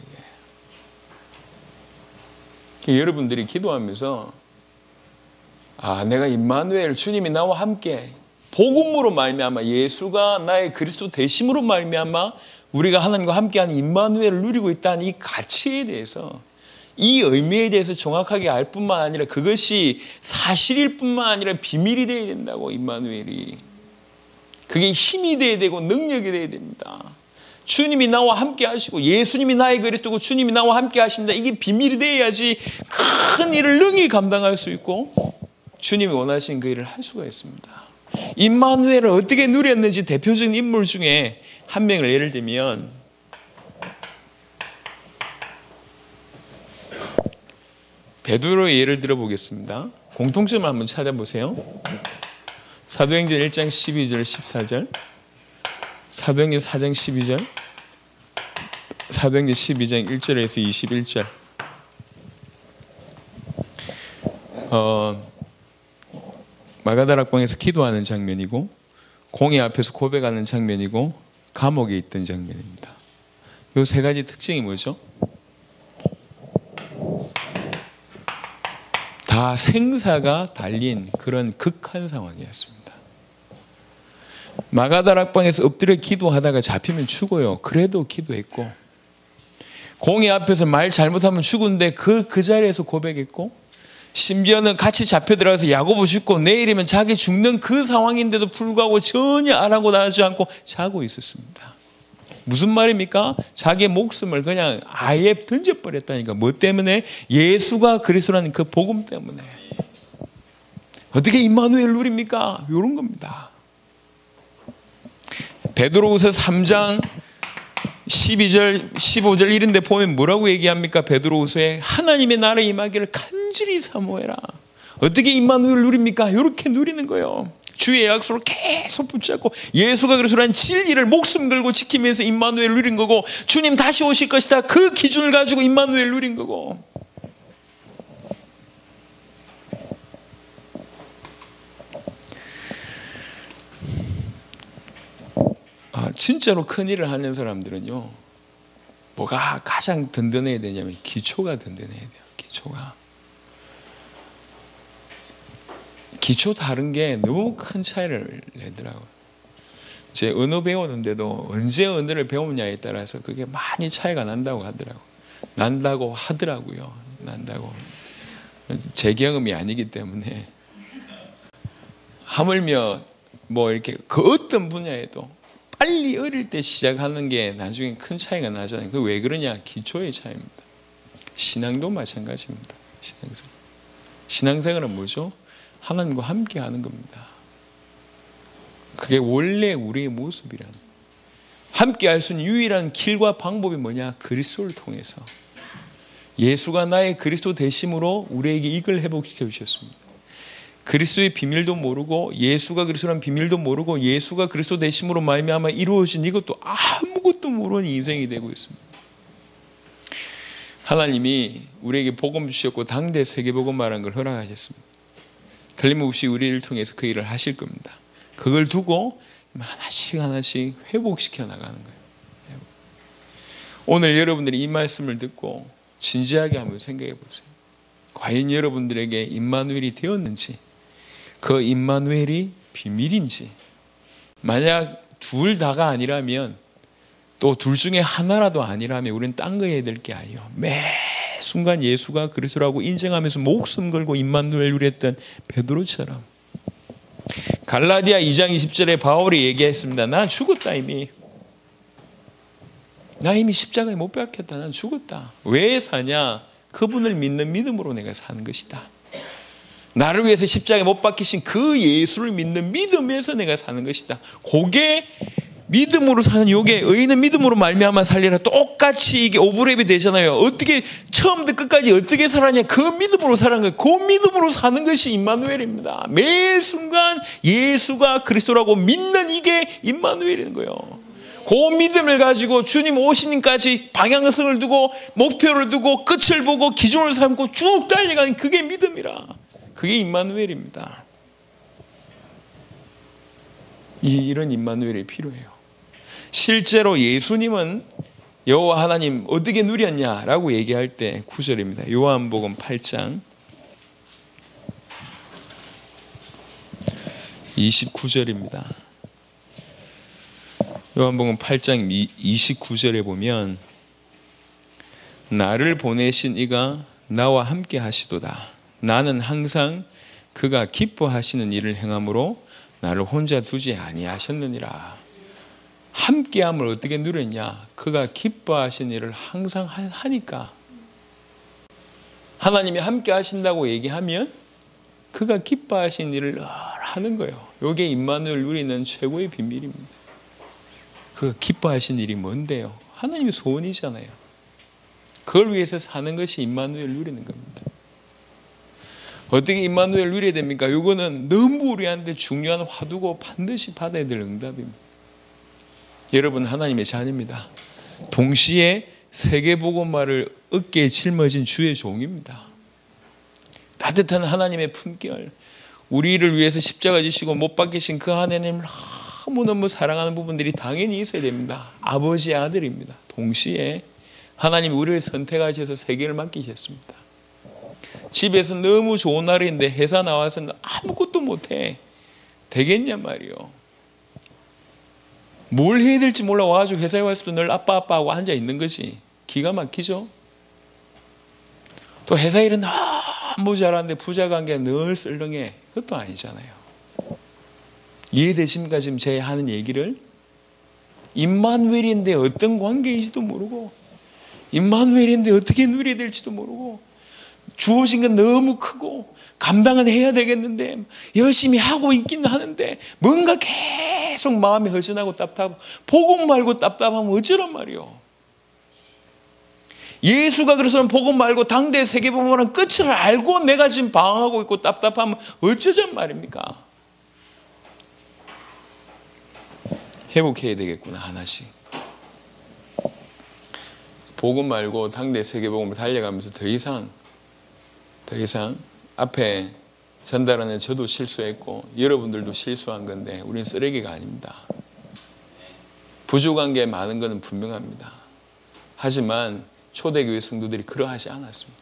Speaker 1: 이게. 여러분들이 기도하면서 아, 내가 임마누엘 주님이 나와 함께 복음으로 말미암아 예수가 나의 그리스도 되심으로 말미암아 우리가 하나님과 함께하는 임마누엘을 누리고 있다는 이 가치에 대해서 이 의미에 대해서 정확하게 알 뿐만 아니라 그것이 사실일 뿐만 아니라 비밀이 되어야 된다고. 임마누엘이 그게 힘이 되어야 되고 능력이 되어야 됩니다. 주님이 나와 함께 하시고 예수님이 나의 그리스도고 주님이 나와 함께 하신다. 이게 비밀이 되어야지 큰 일을 능히 감당할 수 있고 주님이 원하신 그 일을 할 수가 있습니다. 임마누엘을 어떻게 누렸는지 대표적인 인물 중에 한 명을 예를 들면 베드로의 예를 들어보겠습니다. 공통점을 한번 찾아보세요. 사도행전 일 장 십이 절 십사 절, 사도행전 사 장 십이 절, 사도행전 십이 장 일 절에서 이십일 절. 어, 마가다락방에서 기도하는 장면이고 공회 앞에서 고백하는 장면이고 감옥에 있던 장면입니다. 이 세 가지 특징이 뭐죠? 다 생사가 달린 그런 극한 상황이었습니다. 마가다락방에서 엎드려 기도하다가 잡히면 죽어요. 그래도 기도했고 공회 앞에서 말 잘못하면 죽은데 그, 그 자리에서 고백했고 심지어는 같이 잡혀 들어가서 야고보 죽고 내일이면 자기 죽는 그 상황인데도 불구하고 전혀 안 하고 나지 않고 자고 있었습니다. 무슨 말입니까? 자기의 목숨을 그냥 아예 던져버렸다니까. 뭐 때문에? 예수가 그리스도라는 그 복음 때문에. 어떻게 임마누엘 누립니까? 이런 겁니다. 베드로후서 삼 장 십이 절 십오 절 이런 데 보면 뭐라고 얘기합니까? 베드로후서에 하나님의 나라 임하기를 간절히 사모해라. 어떻게 임마누엘 누립니까? 이렇게 누리는 거예요. 주의 약속을 계속 붙잡고 예수가 그리스도라는 진리를 목숨 걸고 지키면서 임마누엘 누린 거고 주님 다시 오실 것이다. 그 기준을 가지고 임마누엘 누린 거고. 아, 진짜로 큰일을 하는 사람들은요, 뭐가 가장 든든해야 되냐면 기초가 든든해야 돼요. 기초가. 기초 다른 게 너무 큰 차이를 내더라고요. 제 언어 배우는데도 언제 언어를 배우느냐에 따라서 그게 많이 차이가 난다고 하더라고요. 난다고 하더라고요. 난다고. 제 경험이 아니기 때문에. 하물며 뭐 이렇게 그 어떤 분야에도 빨리 어릴 때 시작하는 게 나중에 큰 차이가 나잖아요. 그 왜 그러냐? 기초의 차이입니다. 신앙도 마찬가지입니다. 신앙생활. 신앙생활은 뭐죠? 하나님과 함께 하는 겁니다. 그게 원래 우리의 모습이란. 함께 할 수 있는 유일한 길과 방법이 뭐냐? 그리스도를 통해서. 예수가 나의 그리스도 되심으로 우리에게 이걸 회복시켜 주셨습니다. 그리스도의 비밀도 모르고 예수가 그리스도라는 비밀도 모르고 예수가 그리스도 되심으로 말미암아 이루어진 이것도 아무것도 모르는 인생이 되고 있습니다. 하나님이 우리에게 복음 주셨고 당대 세계복음 말한 걸 허락하셨습니다. 틀림없이 우리를 통해서 그 일을 하실 겁니다. 그걸 두고 하나씩 하나씩 회복시켜 나가는 거예요. 오늘 여러분들이 이 말씀을 듣고 진지하게 한번 생각해 보세요. 과연 여러분들에게 임마누엘이 되었는지, 그 임마누엘이 비밀인지. 만약 둘 다가 아니라면 또 둘 중에 하나라도 아니라면 우리는 딴 거 해야 될 게 아니에요. 매 순간 예수가 그리스도라고 인정하면서 목숨 걸고 임마누엘 누렸던 베드로처럼. 갈라디아 이 장 이십 절에 바울이 얘기했습니다. 난 죽었다 이미. 나 이미 십자가에 못 박혔다. 난 죽었다. 왜 사냐? 그분을 믿는 믿음으로 내가 사는 것이다. 나를 위해서 십자가에 못 박히신 그 예수를 믿는 믿음에서 내가 사는 것이다. 그게 믿음으로 사는 요게 의인은 믿음으로 말미암아 살리라. 똑같이 이게 오버랩이 되잖아요. 어떻게 처음부터 끝까지 어떻게 살았냐? 그 믿음으로 사는 거예요. 그 믿음으로 사는 것이 임마누엘입니다. 매 순간 예수가 그리스도라고 믿는 이게 임마누엘인 거예요. 그 믿음을 가지고 주님 오시님까지 방향성을 두고 목표를 두고 끝을 보고 기준을 삼고 쭉 달려가는 그게 믿음이라. 그게 임마누엘입니다. 이런 임마누엘이 필요해요. 실제로 예수님은 여호와 하나님 어떻게 누렸냐라고 얘기할 때 구 절입니다. 요한복음 팔 장 이십구 절입니다. 요한복음 팔 장 이십구 절에 보면 나를 보내신 이가 나와 함께 하시도다. 나는 항상 그가 기뻐하시는 일을 행함으로 나를 혼자 두지 아니하셨느니라. 함께함을 어떻게 누렸냐? 그가 기뻐하신 일을 항상 하니까. 하나님이 함께 하신다고 얘기하면 그가 기뻐하신 일을 하는 거예요. 이게 임마누엘 누리는 최고의 비밀입니다. 그가 기뻐하신 일이 뭔데요? 하나님의 소원이잖아요. 그걸 위해서 사는 것이 임마누엘 누리는 겁니다. 어떻게 임마누엘 누려야 됩니까? 이거는 너무 우리한테 중요한 화두고 반드시 받아야 될 응답입니다. 여러분 하나님의 자녀입니다. 동시에 세계복음화를 어깨에 짊어진 주의 종입니다. 따뜻한 하나님의 품결, 우리를 위해서 십자가 지시고 못 박히신 그 하나님을 너무너무 사랑하는 부분들이 당연히 있어야 됩니다. 아버지의 아들입니다. 동시에 하나님이 우리를 선택하셔서 세계를 맡기셨습니다. 집에서 너무 좋은 날인데 회사 나와서는 아무것도 못해. 되겠냐 말이요. 뭘 해야 될지 몰라 와가지고 회사에 왔을 때 늘 아빠 아빠 하고 앉아 있는 것이 기가 막히죠. 또 회사 일은 너무 잘하는데 부자 관계가 늘 썰렁해. 그것도 아니잖아요. 이해되십니까? 지금 제 하는 얘기를. 임마누엘인데 어떤 관계인지도 모르고, 임마누엘인데 어떻게 누려야 될지도 모르고, 주어진 건 너무 크고 감당은 해야 되겠는데 열심히 하고 있기는 하는데 뭔가 계속 마음이 허전하고 답답하고 복음 말고 답답하면 어쩌란 말이요. 예수가 그래서는 복음 말고 당대 세계복음화는 끝을 알고 내가 지금 방황하고 있고 답답하면 어쩌잔 말입니까? 회복해야 되겠구나. 하나씩 복음 말고 당대 세계복음을 달려가면서 더 이상 더 이상 앞에 전달하는 저도 실수했고 여러분들도 실수한 건데 우리는 쓰레기가 아닙니다. 부족한 게 많은 것은 분명합니다. 하지만 초대교회 성도들이 그러하지 않았습니다.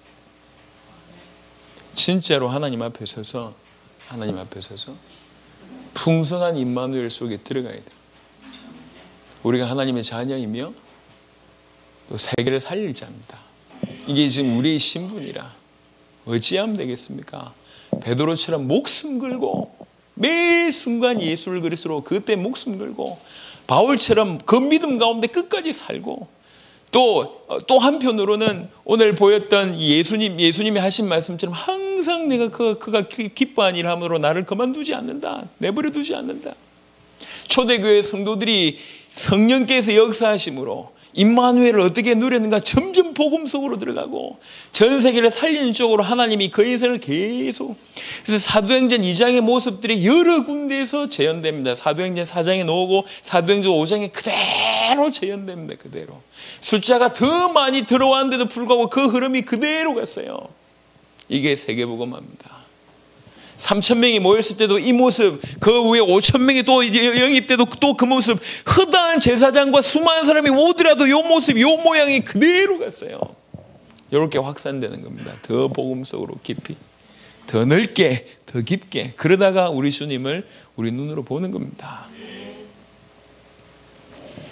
Speaker 1: 진짜로 하나님 앞에 서서 하나님 앞에 서서 풍성한 임마누엘 속에 들어가야 돼요. 우리가 하나님의 자녀이며 또 세계를 살릴 자입니다. 이게 지금 우리의 신분이라 어찌하면 되겠습니까? 베드로처럼 목숨 걸고 매 순간 예수를 그리스도로 그때 목숨 걸고 바울처럼 그 믿음 가운데 끝까지 살고 또, 또 한편으로는 오늘 보였던 예수님, 예수님이 하신 말씀처럼 항상 내가 그, 그가 기뻐한 일 함으로 나를 그만두지 않는다. 내버려 두지 않는다. 초대교회 성도들이 성령께서 역사하심으로 임마누엘을 어떻게 누렸는가 점점 복음 속으로 들어가고 전 세계를 살리는 쪽으로 하나님이 그 인생을 계속. 그래서 사도행전 이 장의 모습들이 여러 군데에서 재현됩니다. 사도행전 사 장에 나오고 사도행전 오 장에 그대로 재현됩니다. 그대로 숫자가 더 많이 들어왔는데도 불구하고 그 흐름이 그대로 갔어요. 이게 세계복음화입니다. 삼천 명이 모였을 때도 이 모습, 그 후에 오천 명이 또 영입 때도 또 그 모습, 허다한 제사장과 수많은 사람이 오더라도 이 모습, 이 모양이 그대로 갔어요. 이렇게 확산되는 겁니다. 더 복음 속으로 깊이, 더 넓게, 더 깊게. 그러다가 우리 주님을 우리 눈으로 보는 겁니다.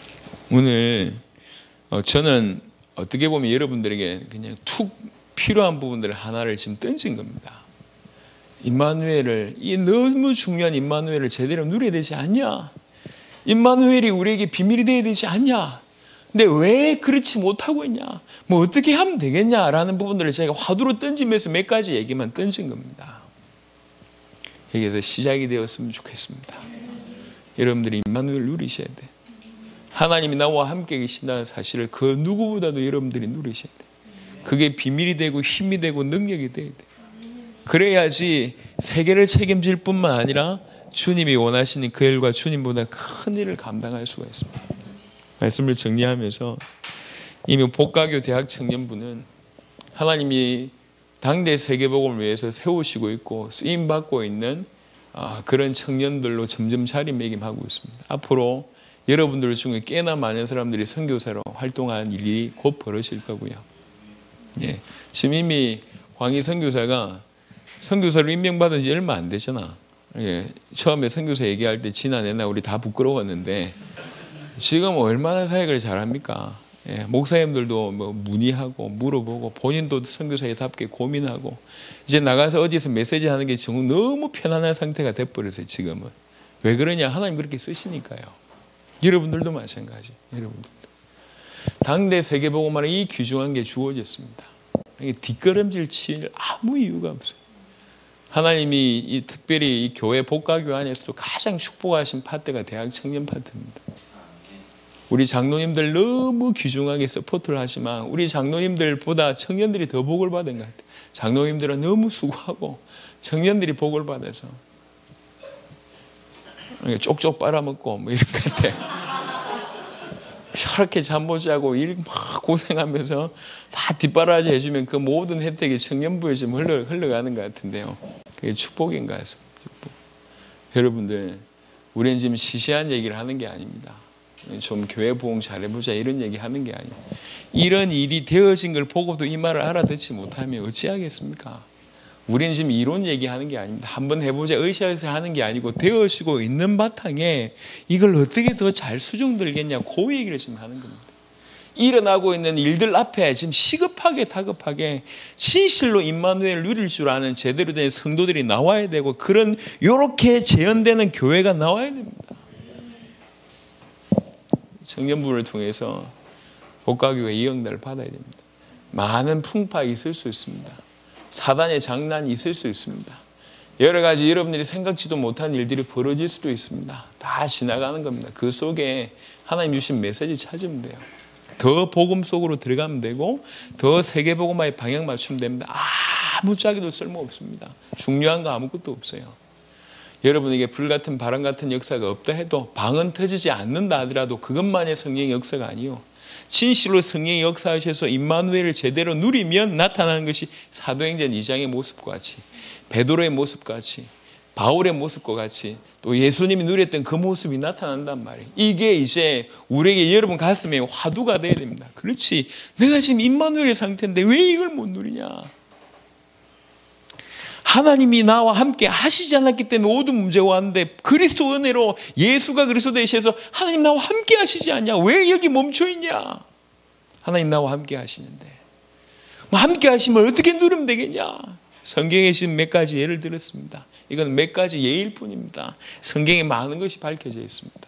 Speaker 1: 오늘 어, 저는 어떻게 보면 여러분들에게 그냥 툭 필요한 부분들 하나를 지금 던진 겁니다. 임마누엘을, 이 너무 중요한 임마누엘을 제대로 누려야 되지 않냐? 임마누엘이 우리에게 비밀이 되어야 되지 않냐? 근데 왜 그렇지 못하고 있냐? 뭐 어떻게 하면 되겠냐라는 부분들을 제가 화두로 던지면서 몇 가지 얘기만 던진 겁니다. 여기에서 시작이 되었으면 좋겠습니다. 여러분들이 임마누엘 누리셔야 돼. 하나님이 나와 함께 계신다는 사실을 그 누구보다도 여러분들이 누리셔야 돼. 그게 비밀이 되고 힘이 되고 능력이 돼야 돼. 그래야지 세계를 책임질 뿐만 아니라 주님이 원하시는 그 일과 주님보다 큰 일을 감당할 수가 있습니다. 말씀을 정리하면서 이미 복가교 대학 청년부는 하나님이 당대 세계복음을 위해서 세우시고 있고 쓰임받고 있는 그런 청년들로 점점 자리매김하고 있습니다. 앞으로 여러분들 중에 꽤나 많은 사람들이 선교사로 활동하는 일이 곧 벌어질 거고요. 예. 지금 이미 광희 선교사가 선교사로 임명받은 지 얼마 안 되잖아. 예. 처음에 선교사 얘기할 때 지난해나 우리 다 부끄러웠는데 지금 얼마나 사역을 잘합니까? 예. 목사님들도 뭐 문의하고 물어보고 본인도 선교사에답게 고민하고 이제 나가서 어디서 메시지 하는 게 정말 너무 편안한 상태가 돼버렸어요. 지금은. 왜 그러냐? 하나님 그렇게 쓰시니까요. 여러분들도 마찬가지. 여러분들도. 당대 세계복음화는 이 귀중한 게 주어졌습니다. 뒷걸음질 칠 아무 이유가 없어요. 하나님이 이 특별히 이 교회 복가교 안에서도 가장 축복하신 파트가 대학 청년 파트입니다. 우리 장로님들 너무 귀중하게 서포트를 하지만 우리 장로님들보다 청년들이 더 복을 받은 것 같아요. 장로님들은 너무 수고하고 청년들이 복을 받아서 쪽쪽 빨아먹고 뭐 이런 것 같아요. 저렇게 잠 못 자고 일 막 고생하면서 다 뒷바라지 해주면 그 모든 혜택이 청년부에 지금 흘러, 흘러가는 것 같은데요. 그게 축복인 것 같습니다. 축복. 여러분들, 우리는 지금 시시한 얘기를 하는 게 아닙니다. 좀 교회 부흥 잘해보자 이런 얘기 하는 게 아니에요. 이런 일이 되어진 걸 보고도 이 말을 알아듣지 못하면 어찌하겠습니까? 우리는 지금 이론 얘기하는 게 아닙니다. 한번 해보자 의시해서 하는 게 아니고 되어지고 있는 바탕에 이걸 어떻게 더 잘 수정들겠냐 그 얘기를 지금 하는 겁니다. 일어나고 있는 일들 앞에 지금 시급하게 다급하게 진실로 임마누엘을 누릴 줄 아는 제대로 된 성도들이 나와야 되고 그런 요렇게 재현되는 교회가 나와야 됩니다. 청년부를 통해서 복가교회 이영달을 받아야 됩니다. 많은 풍파 있을 수 있습니다. 사단의 장난이 있을 수 있습니다. 여러 가지 여러분들이 생각지도 못한 일들이 벌어질 수도 있습니다. 다 지나가는 겁니다. 그 속에 하나님 주신 메시지 찾으면 돼요. 더 복음 속으로 들어가면 되고 더 세계복음화에 방향 맞추면 됩니다. 아무짝에도 쓸모없습니다. 중요한 거 아무것도 없어요. 여러분에게 불같은 바람 같은 역사가 없다 해도 방은 터지지 않는다 하더라도 그것만의 성령의 역사가 아니요. 진실로 성령이 역사하셔서 임마누엘을 제대로 누리면 나타나는 것이 사도행전 이 장의 모습과 같이 베드로의 모습과 같이 바울의 모습과 같이 또 예수님이 누렸던 그 모습이 나타난단 말이에요. 이게 이제 우리에게 여러분 가슴에 화두가 돼야 됩니다. 그렇지. 내가 지금 임마누엘의 상태인데 왜 이걸 못 누리냐. 하나님이 나와 함께 하시지 않았기 때문에 모든 문제가 왔는데 그리스도 은혜로 예수가 그리스도 되셔서 하나님 나와 함께 하시지 않냐? 왜 여기 멈춰있냐? 하나님 나와 함께 하시는데 함께 하시면 어떻게 누리면 되겠냐? 성경에 지금 몇 가지 예를 들었습니다. 이건 몇 가지 예일 뿐입니다. 성경에 많은 것이 밝혀져 있습니다.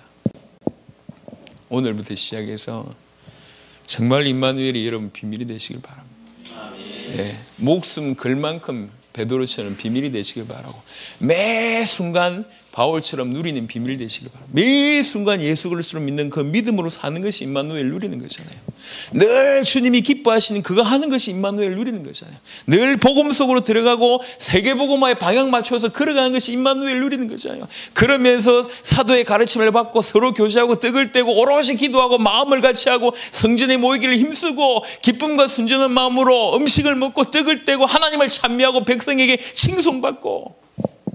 Speaker 1: 오늘부터 시작해서 정말 임마누엘이 여러분 비밀이 되시길 바랍니다. 예, 목숨 걸 만큼 베드로처럼 비밀이 되시길 바라고 매 순간 바울처럼 누리는 비밀이 되시길 바랍니다. 매 순간 예수 그리스도를 믿는 그 믿음으로 사는 것이 임마누엘 누리는 거잖아요. 늘 주님이 기뻐하시는 그거 하는 것이 임마누엘 누리는 거잖아요. 늘 복음 속으로 들어가고 세계복음화에 방향 맞춰서 걸어가는 것이 임마누엘 누리는 거잖아요. 그러면서 사도의 가르침을 받고 서로 교제하고 떡을 떼고 오롯이 기도하고 마음을 같이 하고 성전에 모이기를 힘쓰고 기쁨과 순전한 마음으로 음식을 먹고 떡을 떼고 하나님을 찬미하고 백성에게 칭송받고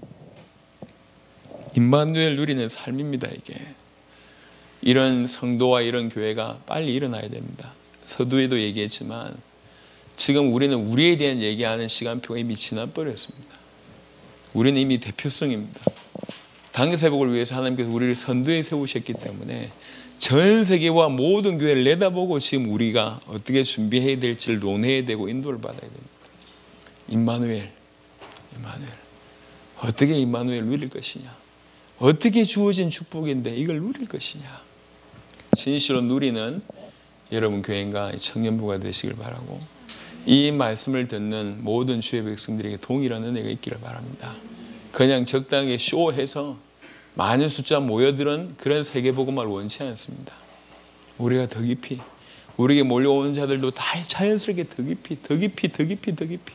Speaker 1: 임마누엘 누리는 삶입니다. 이게 이런 성도와 이런 교회가 빨리 일어나야 됩니다. 서두에도 얘기했지만 지금 우리는 우리에 대한 얘기하는 시간표가 이미 지나버렸습니다. 우리는 이미 대표성입니다. 당대새벽을 위해서 하나님께서 우리를 선두에 세우셨기 때문에 전 세계와 모든 교회를 내다보고 지금 우리가 어떻게 준비해야 될지를 논해야 되고 인도를 받아야 됩니다. 임마누엘, 임마누엘. 어떻게 임마누엘 누릴 것이냐? 어떻게 주어진 축복인데 이걸 누릴 것이냐? 진실로 누리는 여러분 교회가 청년부가 되시길 바라고, 이 말씀을 듣는 모든 주의 백성들에게 동일한 은혜가 있기를 바랍니다. 그냥 적당하게 쇼해서 많은 숫자 모여드는 그런 세계복음을 원치 않습니다. 우리가 더 깊이, 우리에게 몰려오는 자들도 다 자연스럽게 더 깊이, 더 깊이, 더 깊이, 더 깊이.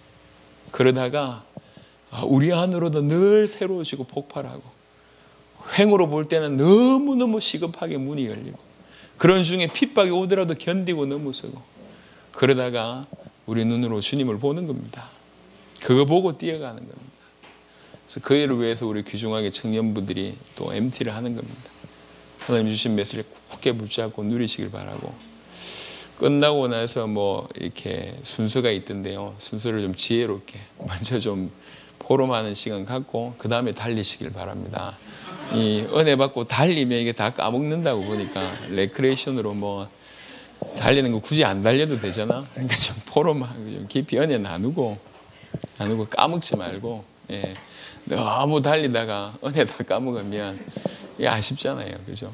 Speaker 1: 그러다가 우리 안으로도 늘 새로워지고 폭발하고, 횡으로 볼 때는 너무너무 시급하게 문이 열리고, 그런 중에 핍박이 오더라도 견디고 넘어서고, 그러다가 우리 눈으로 주님을 보는 겁니다. 그거 보고 뛰어가는 겁니다. 그래서 그 일을 위해서 우리 귀중하게 청년부들이 또 엠티를 하는 겁니다. 하나님 주신 메시지를 굳게 붙잡고 누리시길 바라고, 끝나고 나서 뭐 이렇게 순서가 있던데요. 순서를 좀 지혜롭게 먼저 좀 포럼하는 시간 갖고 그 다음에 달리시길 바랍니다. 이 은혜 받고 달리면 이게 다 까먹는다고 보니까 레크레이션으로 뭐 달리는 거 굳이 안 달려도 되잖아. 그러니까 좀 포럼하고 좀 깊이 은혜 나누고 나누고 까먹지 말고, 예. 너무 달리다가 은혜 다 까먹으면 이게 아쉽잖아요, 그죠?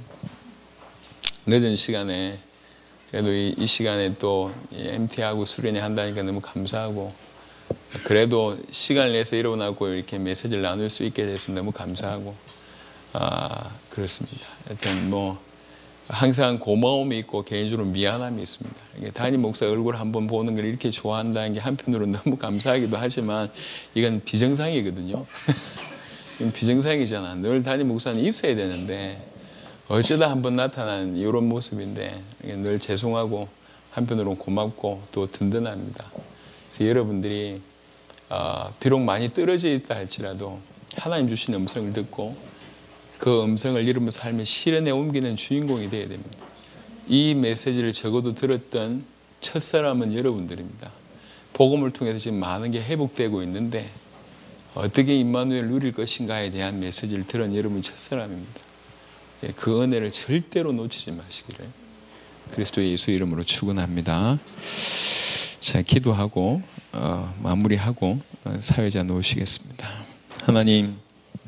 Speaker 1: 늦은 시간에 그래도 이, 이 시간에 또 엠티하고 수련회 한다니까 너무 감사하고, 그래도 시간을 내서 일어나고 이렇게 메시지를 나눌 수 있게 돼서 너무 감사하고, 아, 그렇습니다. 하여튼 뭐 항상 고마움이 있고 개인적으로 미안함이 있습니다. 담임 목사 얼굴 한번 보는 걸 이렇게 좋아한다는 게 한편으로 너무 감사하기도 하지만 이건 비정상이거든요. 이건 비정상이잖아. 늘 담임 목사는 있어야 되는데 어쩌다 한번 나타난 이런 모습인데 늘 죄송하고 한편으로는 고맙고 또 든든합니다. 그래서 여러분들이 어, 비록 많이 떨어져 있다 할지라도 하나님 주신 음성을 듣고 그 음성을 이루며 삶의 실현에 옮기는 주인공이 되어야 됩니다. 이 메시지를 적어도 들었던 첫사람은 여러분들입니다. 복음을 통해서 지금 많은 게 회복되고 있는데 어떻게 임마누엘 누릴 것인가에 대한 메시지를 들은 여러분이 첫사람입니다. 그 은혜를 절대로 놓치지 마시기를 그리스도 예수 이름으로 축원합니다. 자, 기도하고 어, 마무리하고 어, 사회자 놓으시겠습니다. 하나님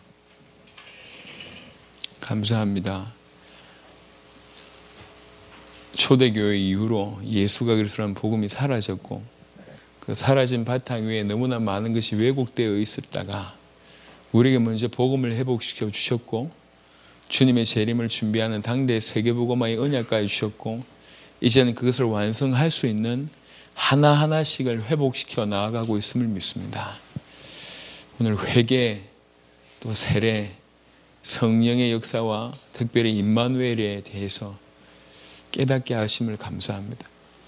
Speaker 1: 감사합니다. 초대교회 이후로 예수가 그리스도라는 복음이 사라졌고 그 사라진 바탕 위에 너무나 많은 것이 왜곡되어 있었다가 우리에게 먼저 복음을 회복시켜 주셨고 주님의 재림을 준비하는 당대 세계복음화의 언약까지 주셨고 이제는 그것을 완성할 수 있는 하나하나씩을 회복시켜 나아가고 있음을 믿습니다. 오늘 회개 또 세례 성령의 역사와 특별히 임마누엘에 대해서 깨닫게 하심을 감사합니다.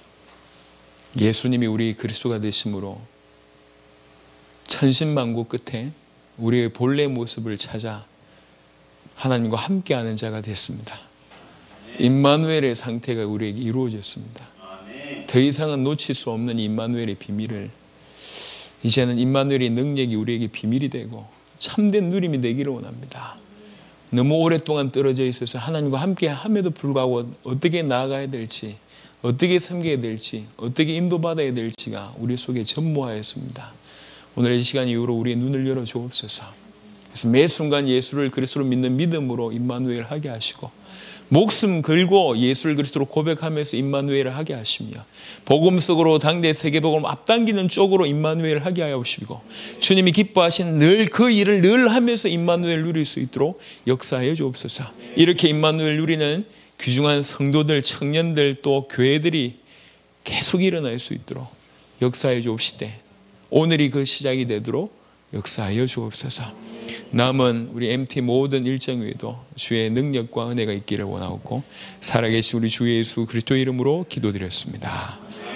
Speaker 1: 예수님이 우리 그리스도가 되심으로 천신만고 끝에 우리의 본래 모습을 찾아 하나님과 함께하는 자가 됐습니다. 임마누엘의 상태가 우리에게 이루어졌습니다. 더 이상은 놓칠 수 없는 임마누엘의 비밀을 이제는 임마누엘의 능력이 우리에게 비밀이 되고 참된 누림이 되기를 원합니다. 너무 오랫동안 떨어져 있어서 하나님과 함께 함에도 불구하고 어떻게 나아가야 될지 어떻게 섬겨야 될지 어떻게 인도받아야 될지가 우리 속에 전무하였습니다. 오늘 이 시간 이후로 우리의 눈을 열어 주옵소서. 그래서 매 순간 예수를 그리스도로 믿는 믿음으로 임마누엘 하게 하시고 목숨 걸고 예수를 그리스도로 고백하면서 임마누엘을 하게 하시며 복음 속으로 당대 세계복음을 앞당기는 쪽으로 임마누엘을 하게 하여 주시고 주님이 기뻐하신 늘 그 일을 늘 하면서 임마누엘 누릴 수 있도록 역사하여 주옵소서. 이렇게 임마누엘 누리는 귀중한 성도들, 청년들 또 교회들이 계속 일어날 수 있도록 역사하여 주옵시되 오늘이 그 시작이 되도록 역사하여 주옵소서. 남은 우리 엠티 모든 일정 위에도 주의 능력과 은혜가 있기를 원하옵고 살아계신 우리 주 예수 그리스도 이름으로 기도드렸습니다.